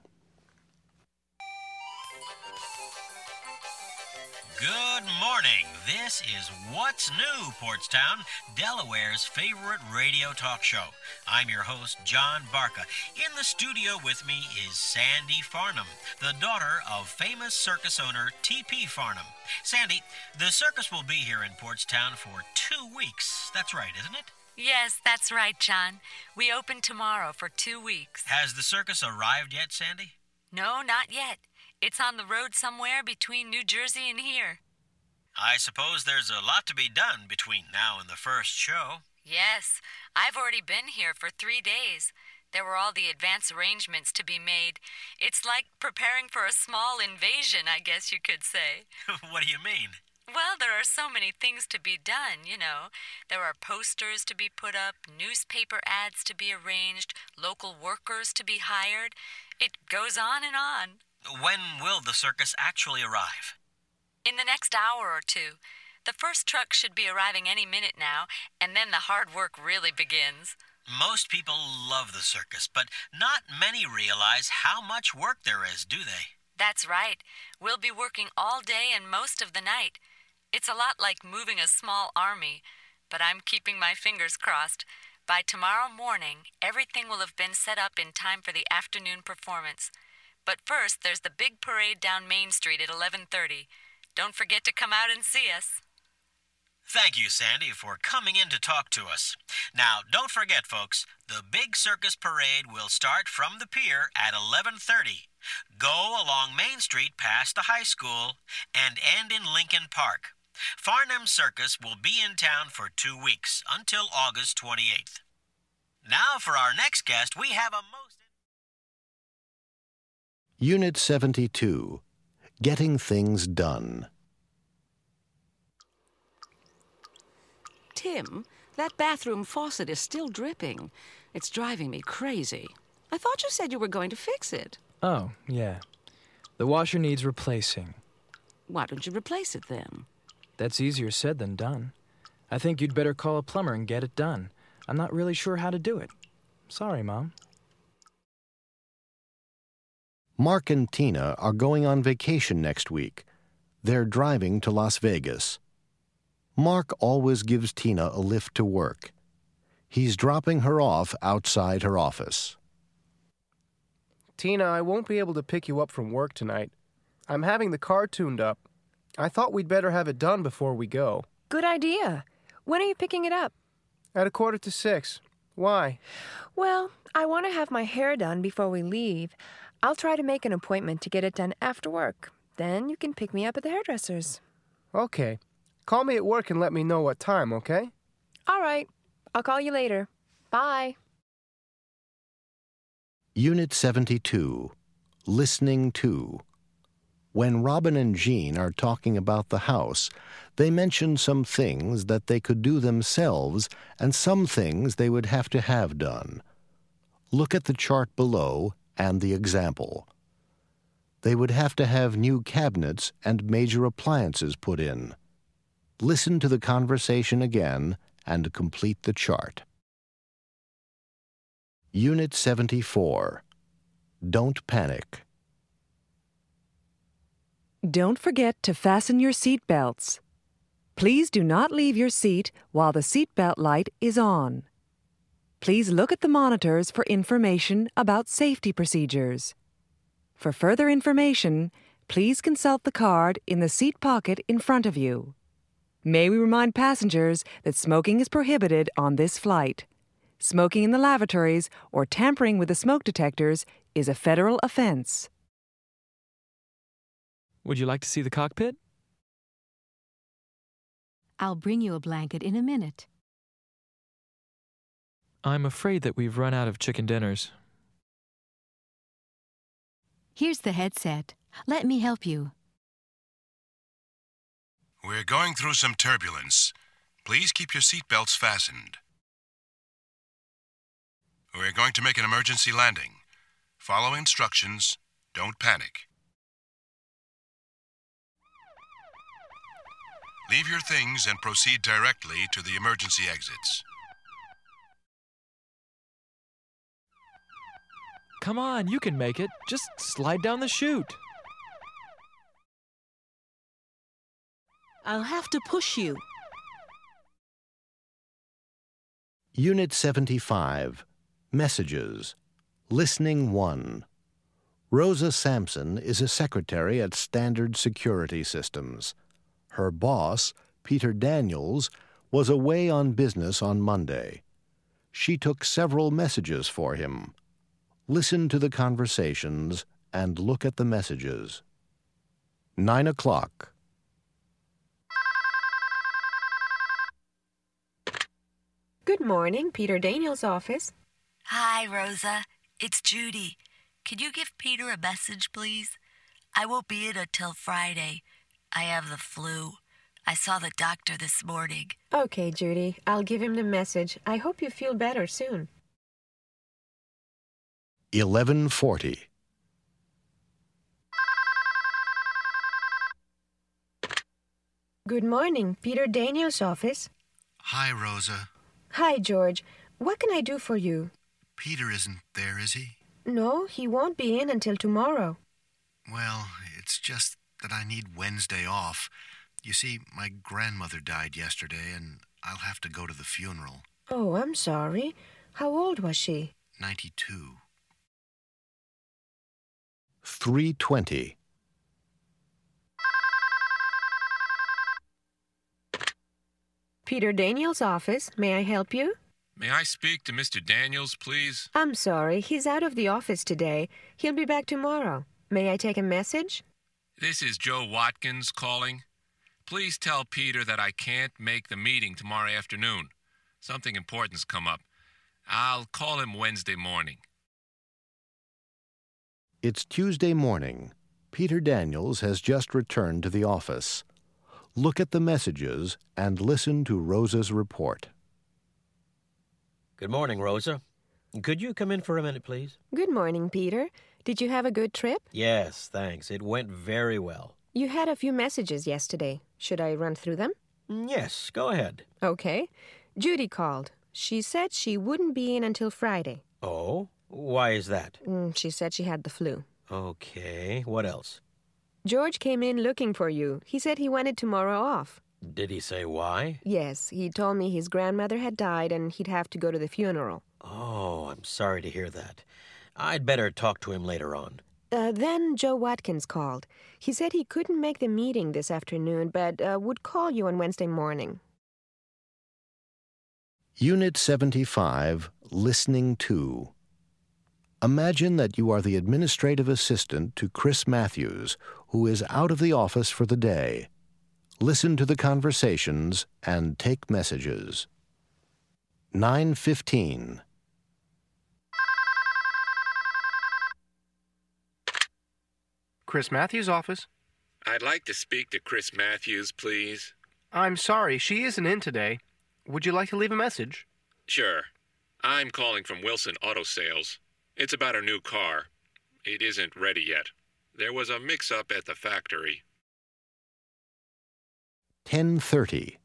Good morning. This is What's New, Portstown, Delaware's favorite radio talk show. I'm your host, John Barca. In the studio with me is Sandy Farnham, the daughter of famous circus owner T P Farnham. Sandy, the circus will be here in Portstown for two weeks. That's right, isn't it? Yes, that's right, John. We open tomorrow for two weeks. Has the circus arrived yet, Sandy? No, not yet. It's on the road somewhere between New Jersey and here. I suppose there's a lot to be done between now and the first show. Yes, I've already been here for three days. There were all the advance arrangements to be made. It's like preparing for a small invasion, I guess you could say. What do you mean? Well, there are so many things to be done, you know. There are posters to be put up, newspaper ads to be arranged, local workers to be hired. It goes on and on. When will the circus actually arrive? In the next hour or two. The first truck should be arriving any minute now, and then the hard work really begins. Most people love the circus, but not many realize how much work there is, do they? That's right. We'll be working all day and most of the night. It's a lot like moving a small army, but I'm keeping my fingers crossed. By tomorrow morning, everything will have been set up in time for the afternoon performance. But first, there's the big parade down Main Street at eleven thirty. Don't forget to come out and see us. Thank you, Sandy, for coming in to talk to us. Now, don't forget, folks, the big circus parade will start from the pier at eleven thirty. Go along Main Street past the high school and end in Lincoln Park. Farnham Circus will be in town for two weeks, until August twenty-eighth. Now for our next guest, we have a most... Unit seventy-two, Getting Things Done. Tim, that bathroom faucet is still dripping. It's driving me crazy. I thought you said you were going to fix it. Oh, yeah. The washer needs replacing. Why don't you replace it then? That's easier said than done. I think you'd better call a plumber and get it done. I'm not really sure how to do it. Sorry, Mom. Mark and Tina are going on vacation next week. They're driving to Las Vegas. Mark always gives Tina a lift to work. He's dropping her off outside her office. Tina, I won't be able to pick you up from work tonight. I'm having the car tuned up. I thought we'd better have it done before we go. Good idea. When are you picking it up? At a quarter to six. Why? Well, I want to have my hair done before we leave. I'll try to make an appointment to get it done after work. Then you can pick me up at the hairdresser's. Okay. Call me at work and let me know what time, okay? All right. I'll call you later. Bye. Unit seventy-two, Listening To. When Robin and Jean are talking about the house, they mention some things that they could do themselves and some things they would have to have done. Look at the chart below and the example. They would have to have new cabinets and major appliances put in. Listen to the conversation again and complete the chart. Unit seventy-four, Don't Panic. Don't forget to fasten your seat belts. Please do not leave your seat while the seatbelt light is on. Please look at the monitors for information about safety procedures. For further information, please consult the card in the seat pocket in front of you. May we remind passengers that smoking is prohibited on this flight. Smoking in the lavatories or tampering with the smoke detectors is a federal offense. Would you like to see the cockpit? I'll bring you a blanket in a minute. I'm afraid that we've run out of chicken dinners. Here's the headset. Let me help you. We're going through some turbulence. Please keep your seatbelts fastened. We're going to make an emergency landing. Follow instructions. Don't panic. Leave your things and proceed directly to the emergency exits. Come on, you can make it. Just slide down the chute. I'll have to push you. Unit seventy-five, Messages. Listening one. Rosa Sampson is a secretary at Standard Security Systems. Her boss, Peter Daniels, was away on business on Monday. She took several messages for him. Listen to the conversations and look at the messages. Nine o'clock. Good morning, Peter Daniels' office. Hi, Rosa. It's Judy. Could you give Peter a message, please? I won't be in until Friday. I have the flu. I saw the doctor this morning. Okay, Judy. I'll give him the message. I hope you feel better soon. eleven forty. Good morning, Peter Daniels' office. Hi, Rosa. Hi, George. What can I do for you? Peter isn't there, is he? No, he won't be in until tomorrow. Well, it's just that I need Wednesday off. You see, my grandmother died yesterday, and I'll have to go to the funeral. Oh, I'm sorry. How old was she? ninety-two. three twenty. Peter Daniels' office. May I help you? May I speak to Mister Daniels, please? I'm sorry. He's out of the office today. He'll be back tomorrow. May I take a message? This is Joe Watkins calling. Please tell Peter that I can't make the meeting tomorrow afternoon. Something important's come up. I'll call him Wednesday morning. It's Tuesday morning. Peter Daniels has just returned to the office. Look at the messages and listen to Rosa's report. Good morning, Rosa. Could you come in for a minute, please? Good morning, Peter. Did you have a good trip? Yes, thanks. It went very well. You had a few messages yesterday. Should I run through them? Yes, go ahead. Okay. Judy called. She said she wouldn't be in until Friday. Oh? Why is that? Mm, she said she had the flu. Okay. What else? George came in looking for you. He said he wanted tomorrow off. Did he say why? Yes, he told me his grandmother had died and he'd have to go to the funeral. Oh, I'm sorry to hear that. I'd better talk to him later on. Uh, then Joe Watkins called. He said he couldn't make the meeting this afternoon, but uh, would call you on Wednesday morning. Unit seventy-five, Listening two. Imagine that you are the administrative assistant to Chris Matthews, who is out of the office for the day. Listen to the conversations and take messages. nine fifteen. Chris Matthews' office. I'd like to speak to Chris Matthews, please. I'm sorry, she isn't in today. Would you like to leave a message? Sure. I'm calling from Wilson Auto Sales. It's about a new car. It isn't ready yet. There was a mix-up at the factory. ten thirty.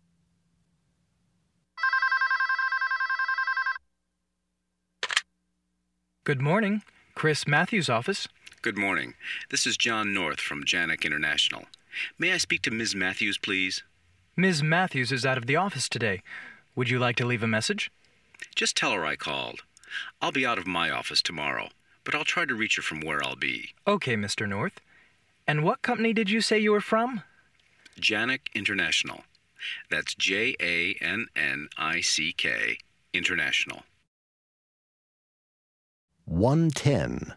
Good morning. Chris Matthews' office. Good morning. This is John North from Janik International. May I speak to Miz Matthews, please? Miz Matthews is out of the office today. Would you like to leave a message? Just tell her I called. I'll be out of my office tomorrow, but I'll try to reach her from where I'll be. Okay, Mister North. And what company did you say you were from? Janik International. That's J A N N I C K, International. one ten.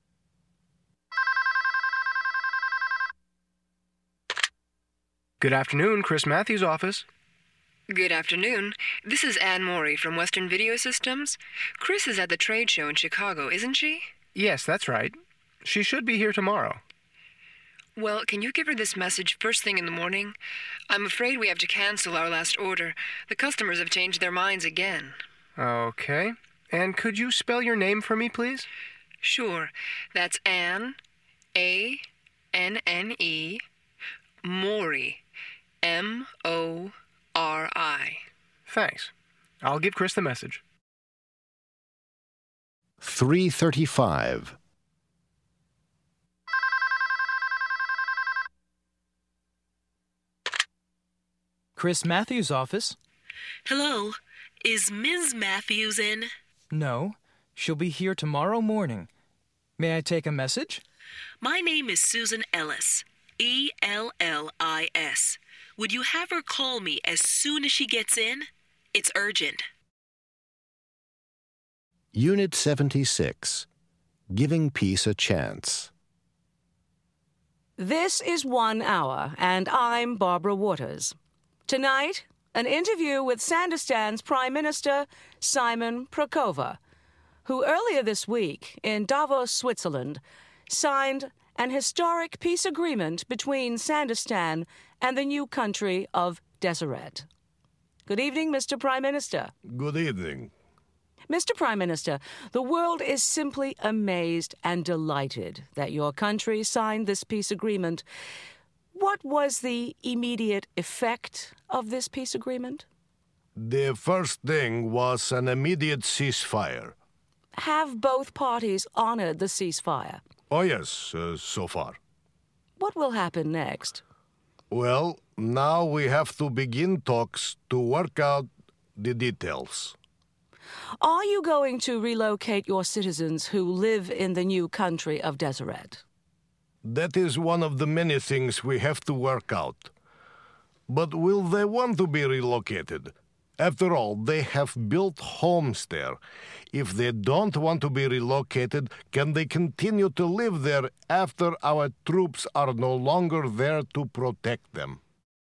Good afternoon, Chris Matthews' office. Good afternoon. This is Anne Morey from Western Video Systems. Chris is at the trade show in Chicago, isn't she? Yes, that's right. She should be here tomorrow. Well, can you give her this message first thing in the morning? I'm afraid we have to cancel our last order. The customers have changed their minds again. Okay. And could you spell your name for me, please? Sure. That's Anne, A N N E, Morey, M O R I. Thanks. I'll give Chris the message. three thirty-five. Chris Matthews' office. Hello. Is Miz Matthews in? No. She'll be here tomorrow morning. May I take a message? My name is Susan Ellis. E L L I S. Would you have her call me as soon as she gets in? It's urgent. Unit seventy-six. Giving Peace a Chance. This is One Hour, and I'm Barbara Waters. Tonight, an interview with Sandistan's Prime Minister, Simon Prakova, who earlier this week in Davos, Switzerland, signed an historic peace agreement between Sandistan and the new country of Deseret. Good evening, Mister Prime Minister. Good evening. Mister Prime Minister, the world is simply amazed and delighted that your country signed this peace agreement. What was the immediate effect of this peace agreement? The first thing was an immediate ceasefire. Have both parties honored the ceasefire? Oh, yes, uh, so far. What will happen next? Well, now we have to begin talks to work out the details. Are you going to relocate your citizens who live in the new country of Deseret? That is one of the many things we have to work out. But will they want to be relocated? After all, they have built homes there. If they don't want to be relocated, can they continue to live there after our troops are no longer there to protect them?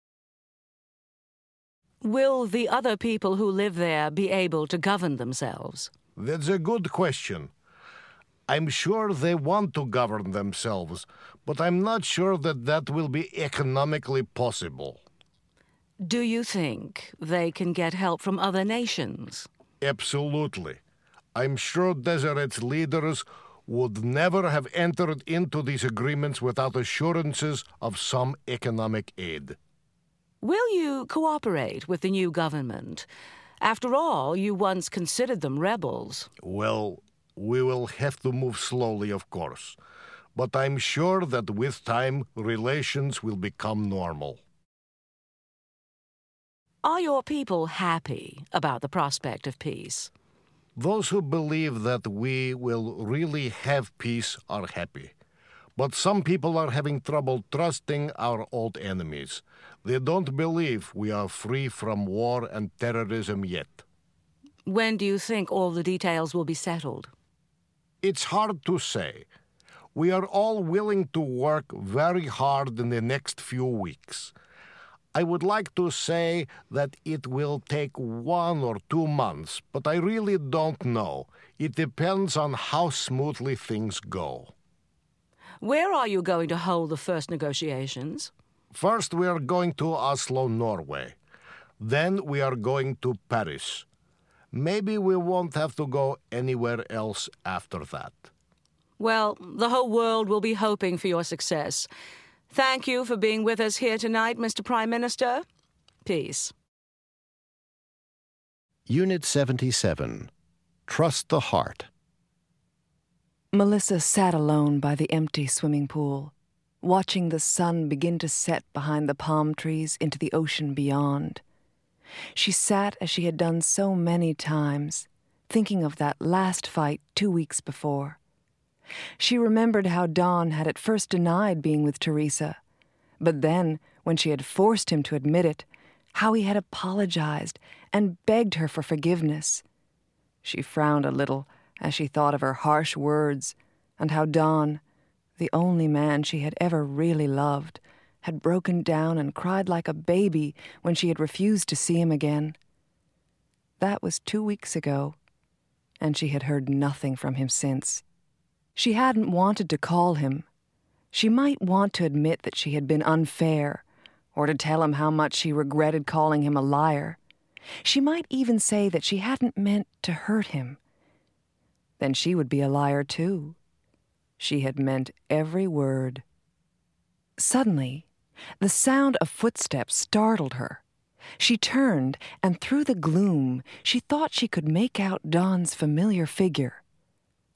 Will the other people who live there be able to govern themselves? That's a good question. I'm sure they want to govern themselves, but I'm not sure that that will be economically possible. Do you think they can get help from other nations? Absolutely. I'm sure Deseret's leaders would never have entered into these agreements without assurances of some economic aid. Will you cooperate with the new government? After all, you once considered them rebels. Well, we will have to move slowly, of course. But I'm sure that with time, relations will become normal. Are your people happy about the prospect of peace? Those who believe that we will really have peace are happy. But some people are having trouble trusting our old enemies. They don't believe we are free from war and terrorism yet. When do you think all the details will be settled? It's hard to say. We are all willing to work very hard in the next few weeks. I would like to say that it will take one or two months, but I really don't know. It depends on how smoothly things go. Where are you going to hold the first negotiations? First, we are going to Oslo, Norway. Then we are going to Paris. Maybe we won't have to go anywhere else after that. Well, the whole world will be hoping for your success. Thank you for being with us here tonight, Mister Prime Minister. Peace. Unit seventy-seven. Trust the Heart. Melissa sat alone by the empty swimming pool, watching the sun begin to set behind the palm trees into the ocean beyond. She sat as she had done so many times, thinking of that last fight two weeks before. She remembered how Don had at first denied being with Teresa, but then, when she had forced him to admit it, how he had apologized and begged her for forgiveness. She frowned a little as she thought of her harsh words and how Don, the only man she had ever really loved, had broken down and cried like a baby when she had refused to see him again. That was two weeks ago, and she had heard nothing from him since. She hadn't wanted to call him. She might want to admit that she had been unfair, or to tell him how much she regretted calling him a liar. She might even say that she hadn't meant to hurt him. Then she would be a liar too. She had meant every word. Suddenly, the sound of footsteps startled her. She turned, and through the gloom, she thought she could make out Don's familiar figure.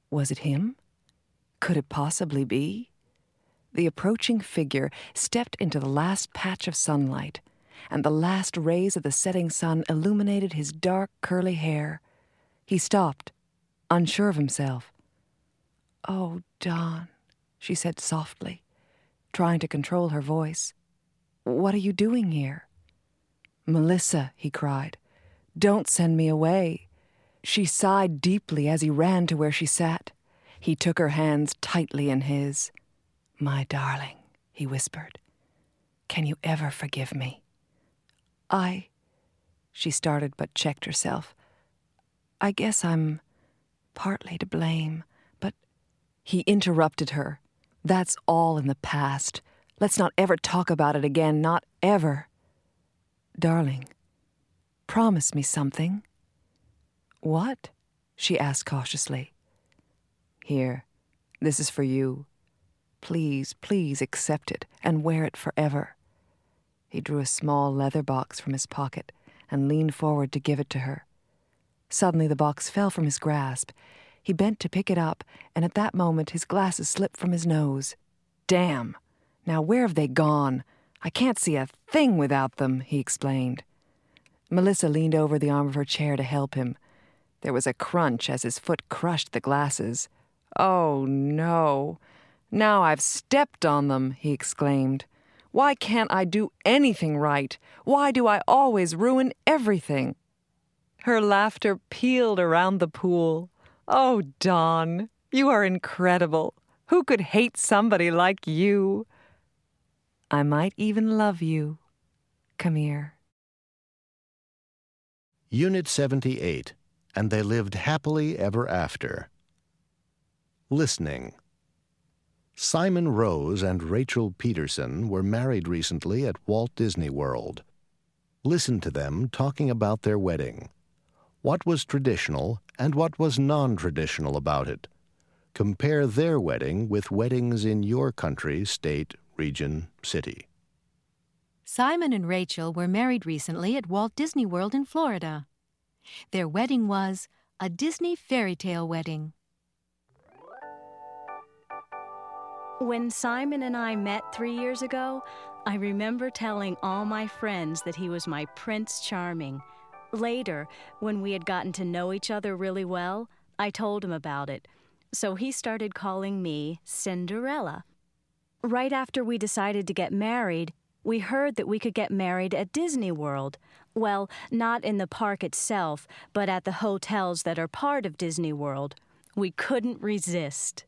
Was it him? Could it possibly be? The approaching figure stepped into the last patch of sunlight, and the last rays of the setting sun illuminated his dark, curly hair. He stopped, unsure of himself. "Oh, Don," she said softly, trying to control her voice. "What are you doing here?" "Melissa," he cried, "don't send me away." She sighed deeply as he ran to where she sat. He took her hands tightly in his. "My darling," he whispered, "can you ever forgive me?" I... She started but checked herself. "I guess I'm partly to blame, but..." He interrupted her. "That's all in the past. Let's not ever talk about it again, not ever." "Darling, promise me something." "What?" she asked cautiously. "Here, this is for you. Please, please accept it and wear it forever." He drew a small leather box from his pocket and leaned forward to give it to her. Suddenly the box fell from his grasp. He bent to pick it up, and at that moment his glasses slipped from his nose. "Damn! Now where have they gone? I can't see a thing without them," he explained. Melissa leaned over the arm of her chair to help him. There was a crunch as his foot crushed the glasses. "Oh, no. Now I've stepped on them," he exclaimed. "Why can't I do anything right? Why do I always ruin everything?" Her laughter pealed around the pool. "Oh, Don, you are incredible. Who could hate somebody like you?" "I might even love you. Come here." Unit seventy-eight, and they lived happily ever after. Listening. Simon Rose and Rachel Peterson were married recently at Walt Disney World. Listen to them talking about their wedding. What was traditional and what was non-traditional about it? Compare their wedding with weddings in your country, state, region, city. Simon and Rachel were married recently at Walt Disney World in Florida. Their wedding was a Disney fairy tale wedding. When Simon and I met three years ago, I remember telling all my friends that he was my Prince Charming. Later, when we had gotten to know each other really well, I told him about it. So he started calling me Cinderella. Right after we decided to get married, we heard that we could get married at Disney World. Well, not in the park itself, but at the hotels that are part of Disney World. We couldn't resist.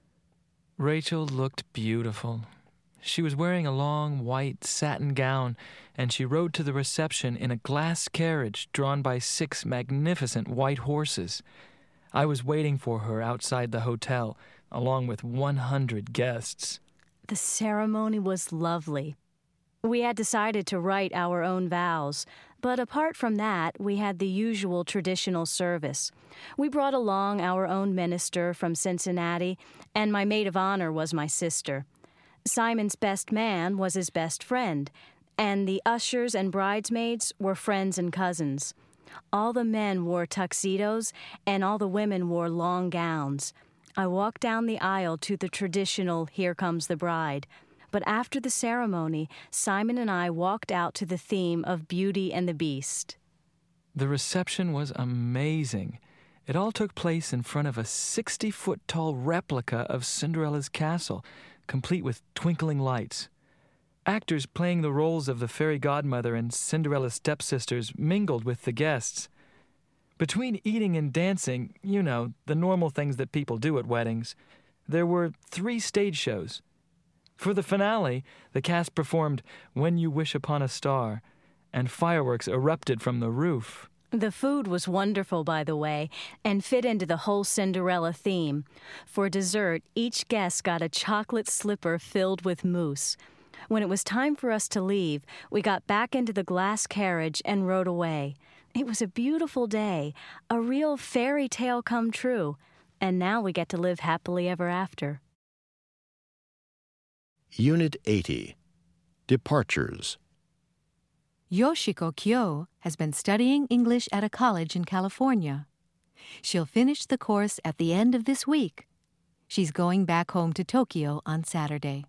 Rachel looked beautiful. She was wearing a long white satin gown, and she rode to the reception in a glass carriage drawn by six magnificent white horses. I was waiting for her outside the hotel, along with one hundred guests. The ceremony was lovely. We had decided to write our own vows, but apart from that, we had the usual traditional service. We brought along our own minister from Cincinnati, and my maid of honor was my sister. Simon's best man was his best friend, and the ushers and bridesmaids were friends and cousins. All the men wore tuxedos, and all the women wore long gowns. I walked down the aisle to the traditional "Here Comes the Bride." But after the ceremony, Simon and I walked out to the theme of Beauty and the Beast. The reception was amazing. It all took place in front of a sixty-foot-tall replica of Cinderella's castle, complete with twinkling lights. Actors playing the roles of the fairy godmother and Cinderella's stepsisters mingled with the guests. Between eating and dancing, you know, the normal things that people do at weddings, there were three stage shows. For the finale, the cast performed When You Wish Upon a Star, and fireworks erupted from the roof. The food was wonderful, by the way, and fit into the whole Cinderella theme. For dessert, each guest got a chocolate slipper filled with mousse. When it was time for us to leave, we got back into the glass carriage and rode away. It was a beautiful day, a real fairy tale come true, and now we get to live happily ever after. Unit eighty. Departures. Yoshiko Kyo has been studying English at a college in California. She'll finish the course at the end of this week. She's going back home to Tokyo on Saturday.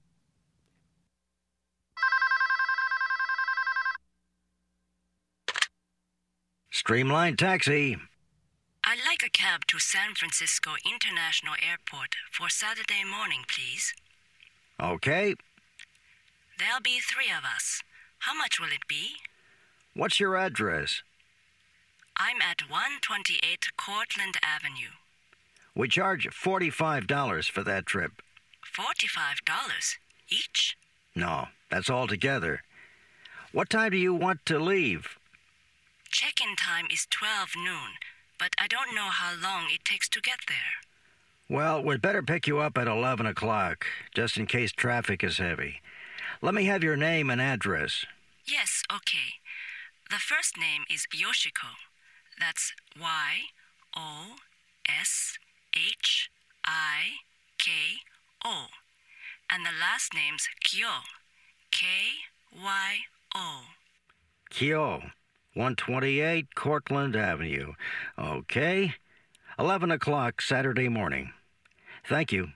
Streamline Taxi. I'd like a cab to San Francisco International Airport for Saturday morning, please. Okay. There'll be three of us. How much will it be? What's your address? I'm at one twenty-eight Cortlandt Avenue. We charge forty-five dollars for that trip. forty-five dollars each? No, that's all together. What time do you want to leave? Check-in time is twelve noon, but I don't know how long it takes to get there. Well, we'd better pick you up at eleven o'clock, just in case traffic is heavy. Let me have your name and address. Yes, okay. The first name is Yoshiko. That's Y O S H I K O. And the last name's Kyo. K Y O. Kyo, one twenty-eight Cortlandt Avenue. Okay. eleven o'clock Saturday morning. Thank you.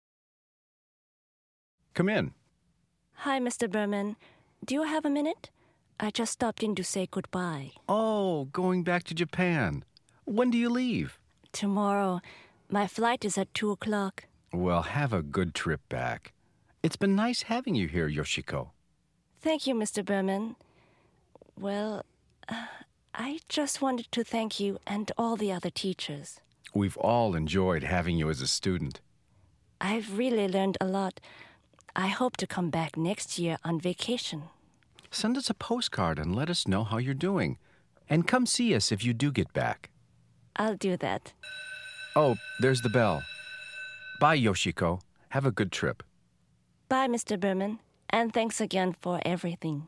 Come in. Hi, Mister Berman. Do you have a minute? I just stopped in to say goodbye. Oh, going back to Japan. When do you leave? Tomorrow. My flight is at two o'clock. Well, have a good trip back. It's been nice having you here, Yoshiko. Thank you, Mister Berman. Well, uh, I just wanted to thank you and all the other teachers. We've all enjoyed having you as a student. I've really learned a lot. I hope to come back next year on vacation. Send us a postcard and let us know how you're doing. And come see us if you do get back. I'll do that. Oh, there's the bell. Bye, Yoshiko. Have a good trip. Bye, Mister Berman. And thanks again for everything.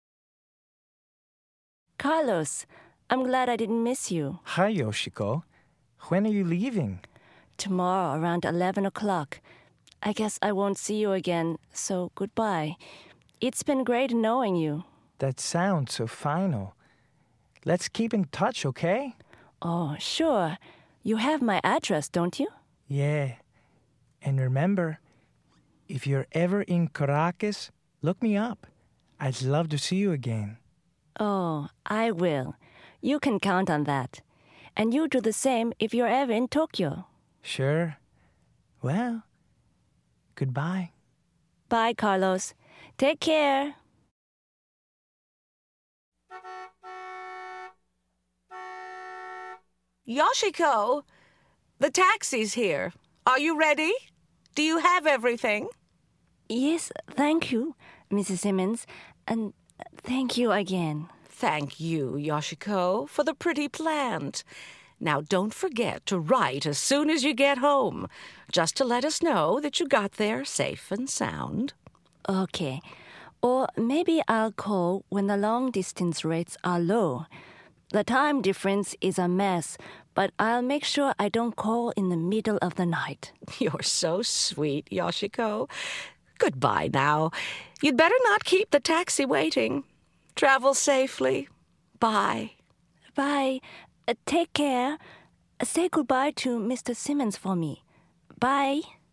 Carlos, I'm glad I didn't miss you. Hi, Yoshiko. When are you leaving? Tomorrow around eleven o'clock. I guess I won't see you again, so goodbye. It's been great knowing you. That sounds so final. Let's keep in touch, okay? Oh, sure. You have my address, don't you? Yeah. And remember, if you're ever in Caracas, look me up. I'd love to see you again. Oh, I will. You can count on that. And you do the same if you're ever in Tokyo. Sure. Well, goodbye. Bye, Carlos. Take care. Yoshiko, the taxi's here. Are you ready? Do you have everything? Yes, thank you, Missus Simmons. And thank you again. Thank you, Yoshiko, for the pretty plant. Now, don't forget to write as soon as you get home, just to let us know that you got there safe and sound. Okay. Or maybe I'll call when the long-distance rates are low. The time difference is a mess, but I'll make sure I don't call in the middle of the night. You're so sweet, Yoshiko. Goodbye now. You'd better not keep the taxi waiting. Travel safely. Bye. Bye. Uh, take care. Uh, say goodbye to Mister Simmons for me. Bye.